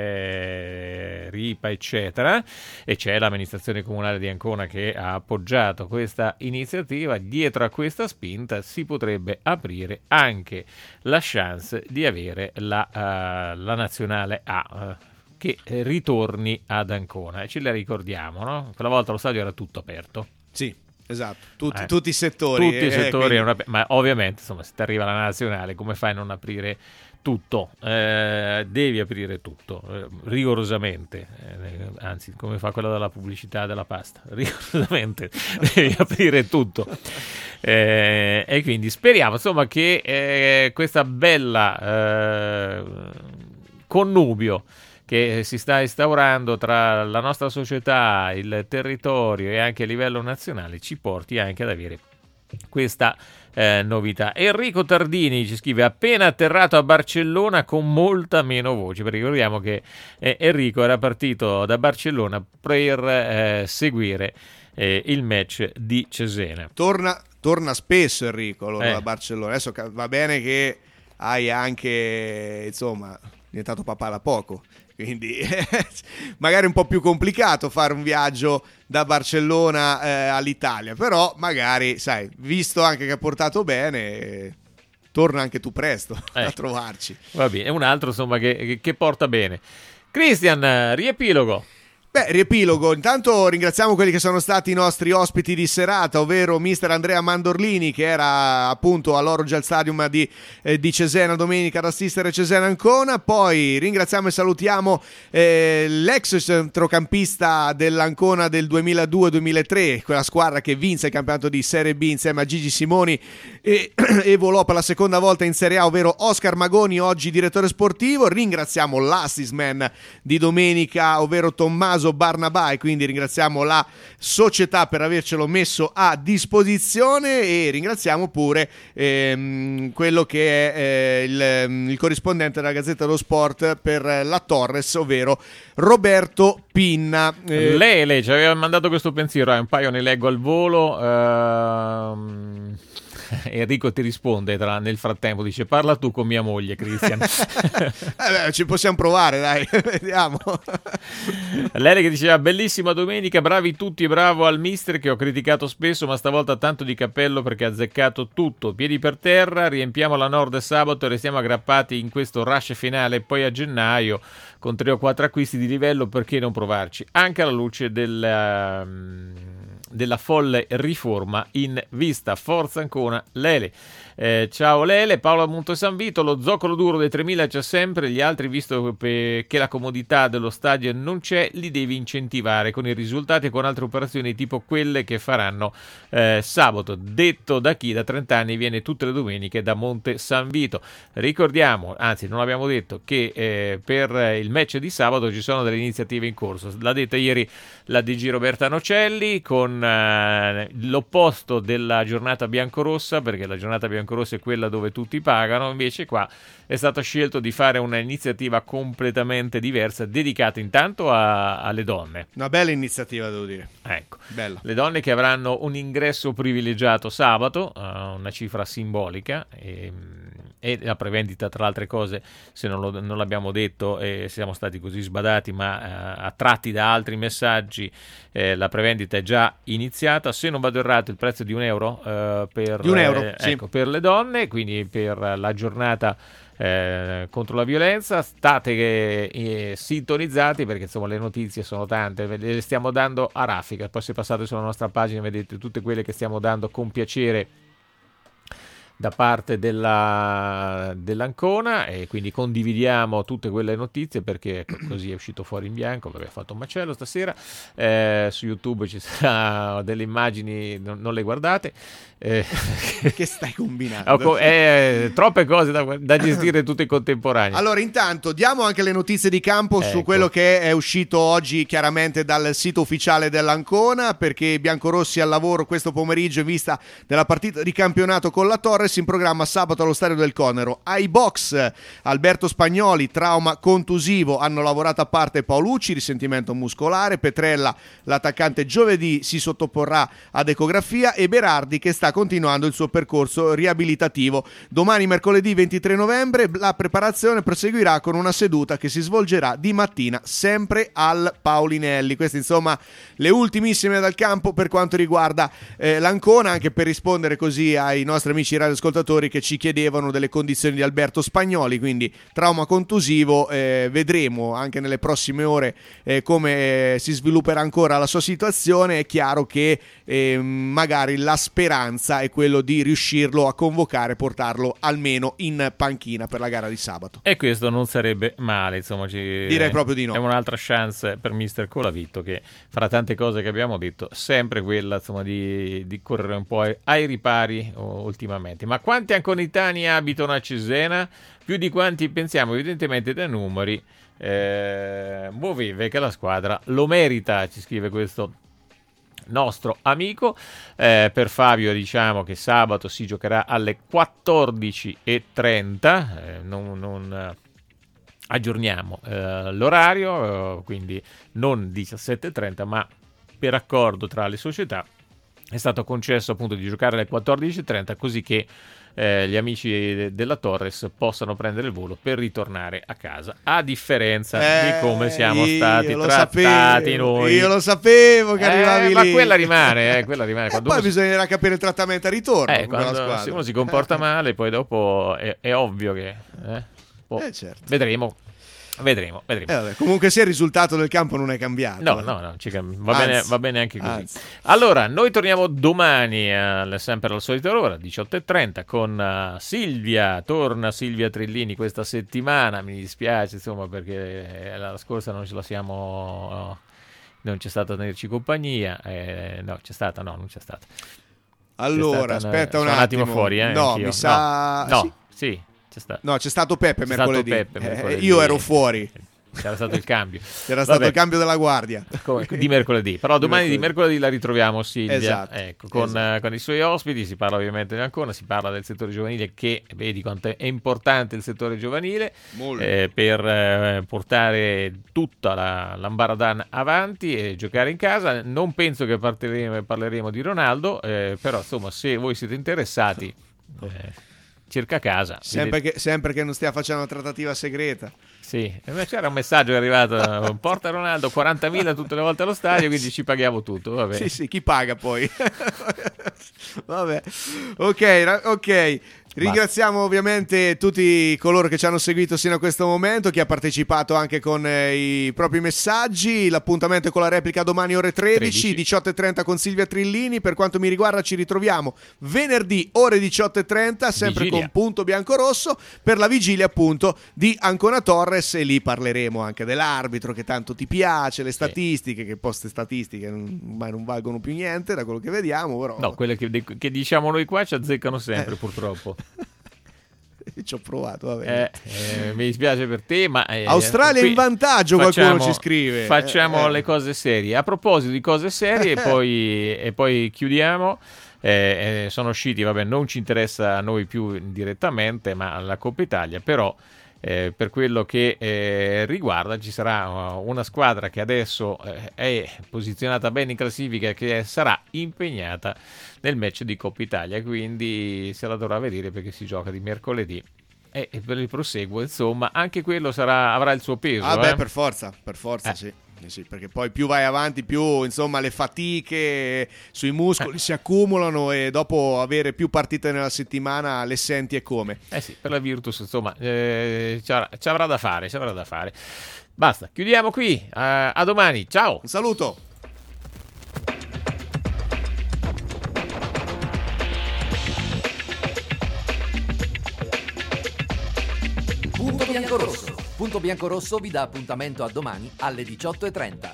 c'è Ripa, eccetera, e c'è l'amministrazione comunale di Ancona che ha appoggiato questa iniziativa. Dietro a questa spinta si potrebbe aprire anche la chance di avere la nazionale A, che ritorni ad Ancona, e ce la ricordiamo, no? Quella volta lo stadio era tutto aperto. Sì, esatto, tutti i settori. Tutti i settori quindi... erano ma ovviamente, insomma, se ti arriva la nazionale, come fai a non aprire tutto? Devi aprire tutto, rigorosamente, anzi, come fa quella della pubblicità della pasta, rigorosamente devi aprire tutto. E quindi speriamo, insomma, che questa bella connubio che si sta instaurando tra la nostra società, il territorio e anche a livello nazionale ci porti anche ad avere questa novità. Enrico Tardini ci scrive: appena atterrato a Barcellona con molta meno voce, perché ricordiamo che Enrico era partito da Barcellona per seguire il match di Cesena. Torna spesso Enrico da Barcellona. Adesso va bene che hai anche, insomma, diventato papà da poco, quindi magari un po' più complicato fare un viaggio da Barcellona all'Italia, però magari, sai, visto anche che ha portato bene, torna anche tu presto a trovarci. Va bene, è un altro, insomma, che porta bene. Christian, riepilogo. Riepilogo. Intanto ringraziamo quelli che sono stati i nostri ospiti di serata, ovvero mister Andrea Mandorlini, che era appunto all'Orogel Stadium di Cesena domenica ad assistere Cesena Ancona. Poi ringraziamo e salutiamo l'ex centrocampista dell'Ancona del 2002-2003, quella squadra che vinse il campionato di Serie B insieme a Gigi Simoni e volò per la seconda volta in Serie A, ovvero Oscar Magoni, oggi direttore sportivo. Ringraziamo l'assist man di domenica, ovvero Tommaso Barnabà, e quindi ringraziamo la società per avercelo messo a disposizione, e ringraziamo pure quello che è il corrispondente della Gazzetta dello Sport per la Torres, ovvero Roberto Pinna. Lei ci aveva mandato questo pensiero, un paio ne leggo al volo. Enrico ti risponde nel frattempo, dice: parla tu con mia moglie, Christian. Ci possiamo provare, dai. Vediamo. Lei che diceva: bellissima domenica, bravi tutti e bravo al mister che ho criticato spesso, ma stavolta tanto di cappello perché ha azzeccato tutto. Piedi per terra, riempiamo la Nord sabato e restiamo aggrappati in questo rush finale, poi a gennaio con 3 o 4 acquisti di livello, perché non provarci? Anche alla luce della folle riforma in vista. Forza Ancona, Lele. Ciao Lele. Paolo Montesanvito: lo zoccolo duro dei 3000 c'è sempre, gli altri, visto che la comodità dello stadio non c'è, li devi incentivare con i risultati e con altre operazioni tipo quelle che faranno sabato. Detto da chi da 30 anni viene tutte le domeniche da Montesanvito. Ricordiamo, anzi non abbiamo detto, che per il match di sabato ci sono delle iniziative in corso. L'ha detta ieri la DG Roberta Nocelli, con l'opposto della giornata biancorossa, perché la giornata biancorossa è quella dove tutti pagano, invece qua è stato scelto di fare un'iniziativa completamente diversa, dedicata intanto alle donne. Una bella iniziativa, devo dire. Ecco, bella. Le donne che avranno un ingresso privilegiato sabato, una cifra simbolica, e la prevendita, tra altre cose, se non l'abbiamo detto, siamo stati così sbadati, ma attratti da altri messaggi, la prevendita è già iniziata. Se non vado errato, il prezzo è di €1 per, di €1, sì. ecco, per le donne, quindi per la giornata contro la violenza. State sintonizzati, perché insomma le notizie sono tante, le stiamo dando a raffica. Poi se passate sulla nostra pagina vedete tutte quelle che stiamo dando con piacere da parte dell'Ancona, e quindi condividiamo tutte quelle notizie, perché così è uscito fuori in bianco, perché ha fatto un macello stasera. Su YouTube ci saranno delle immagini, non le guardate. Che stai combinando? Troppe cose da gestire tutte in contemporanea. Allora, intanto diamo anche le notizie di campo su quello che è uscito oggi chiaramente dal sito ufficiale dell'Ancona, perché i biancorossi al lavoro questo pomeriggio in vista della partita di campionato con la Torres, in programma sabato allo Stadio del Conero. Ai box Alberto Spagnoli, trauma contusivo, hanno lavorato a parte Paolucci, risentimento muscolare. Petrella, l'attaccante, giovedì si sottoporrà ad ecografia, e Berardi che sta continuando il suo percorso riabilitativo. Domani, mercoledì 23 novembre, la preparazione proseguirà con una seduta che si svolgerà di mattina sempre al Paulinelli. Queste insomma le ultimissime dal campo per quanto riguarda l'Ancona, anche per rispondere così ai nostri amici radioascoltatori che ci chiedevano delle condizioni di Alberto Spagnoli. Quindi trauma contusivo, vedremo anche nelle prossime ore come si svilupperà ancora la sua situazione. È chiaro che magari la speranza è quello di riuscirlo a convocare, portarlo almeno in panchina per la gara di sabato. E questo non sarebbe male, insomma, direi proprio di no. È un'altra chance per mister Colavito, che fra tante cose che abbiamo detto sempre quella, insomma, di correre un po' ai ripari ultimamente. Ma quanti anconitani abitano a Cesena? Più di quanti pensiamo, evidentemente, dai numeri. Muoveve che la squadra lo merita, ci scrive questo nostro amico. Per Fabio diciamo che sabato si giocherà alle 14:30, non aggiorniamo l'orario, quindi non 17:30, ma per accordo tra le società è stato concesso appunto di giocare alle 14:30, così che gli amici della Torres possano prendere il volo per ritornare a casa, a differenza di come siamo stati trattati noi. Io lo sapevo che arrivavi ma lì. quella rimane. Quando poi bisognerà capire il trattamento a ritorno con la squadra. Se uno si comporta male, poi dopo è ovvio che certo. Vedremo. Vabbè, comunque sia il risultato del campo non è cambiato. No, va bene anche così. Anzi. Allora, noi torniamo domani sempre alla solita ora, 18:30, con Silvia. Torna Silvia Trillini questa settimana. Mi dispiace, insomma, perché la scorsa non ce la siamo... non c'è stata a tenerci compagnia. Non c'è stata. Allora, aspetta un attimo fuori. No, anch'io. mi sa... No, sì. No, c'è stato Peppe mercoledì. mercoledì. Io ero fuori. C'era stato il cambio. C'era stato il cambio della guardia. Di mercoledì. Però domani di mercoledì la ritroviamo Silvia. Esatto. Ecco, con i suoi ospiti. Si parla ovviamente di Ancona, si parla del settore giovanile, che vedi quanto è importante il settore giovanile per portare tutta l'Ambaradan avanti e giocare in casa. Non penso che parleremo di Ronaldo, però insomma, se voi siete interessati... cerca casa. Sempre che non stia facendo una trattativa segreta. Sì, c'era un messaggio che è arrivato: porta Ronaldo, 40.000 tutte le volte allo stadio, quindi ci paghiamo tutto. Vabbè. Sì, chi paga poi? Vabbè. Ok. Ringraziamo ovviamente tutti coloro che ci hanno seguito sino a questo momento, chi ha partecipato anche con i propri messaggi. L'appuntamento è con la replica domani ore 13. 18:30 con Silvia Trillini. Per quanto mi riguarda ci ritroviamo venerdì ore 18:30 sempre vigilia. Con Punto Biancorosso per la vigilia appunto di Ancona Torres, e lì parleremo anche dell'arbitro che tanto ti piace, le statistiche, che poste statistiche non valgono più niente da quello che vediamo, però... No, quelle che diciamo noi qua ci azzeccano sempre purtroppo. Ci ho provato, vabbè. Mi dispiace per te, ma Australia in vantaggio, qualcuno ci scrive. Facciamo le cose serie. A proposito di cose serie, e poi chiudiamo. Sono usciti, vabbè, non ci interessa a noi più direttamente, ma alla Coppa Italia, però per quello che riguarda ci sarà una squadra che adesso è posizionata bene in classifica, che sarà impegnata nel match di Coppa Italia, quindi se la dovrà vedere perché si gioca di mercoledì e per il proseguo insomma anche quello avrà il suo peso. Per forza sì. Sì, perché poi più vai avanti, più insomma le fatiche sui muscoli si accumulano e dopo avere più partite nella settimana le senti e come. Sì, per la Virtus insomma ci avrà da fare. Basta, chiudiamo qui. A domani, ciao. Un saluto. Punto Biancorosso. Punto Biancorosso vi dà appuntamento a domani alle 18:30.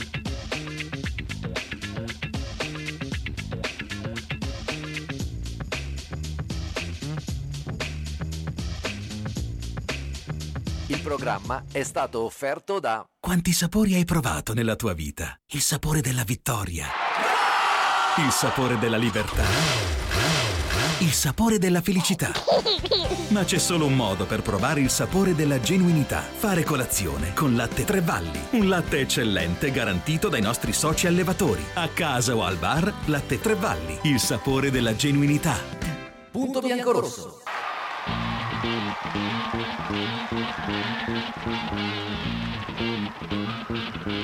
Il programma è stato offerto da... Quanti sapori hai provato nella tua vita? Il sapore della vittoria, il sapore della libertà, il sapore della felicità. Ma c'è solo un modo per provare il sapore della genuinità. Fare colazione con Latte Tre Valli. Un latte eccellente garantito dai nostri soci allevatori. A casa o al bar, Latte Tre Valli. Il sapore della genuinità. Punto Biancorosso. Thank you.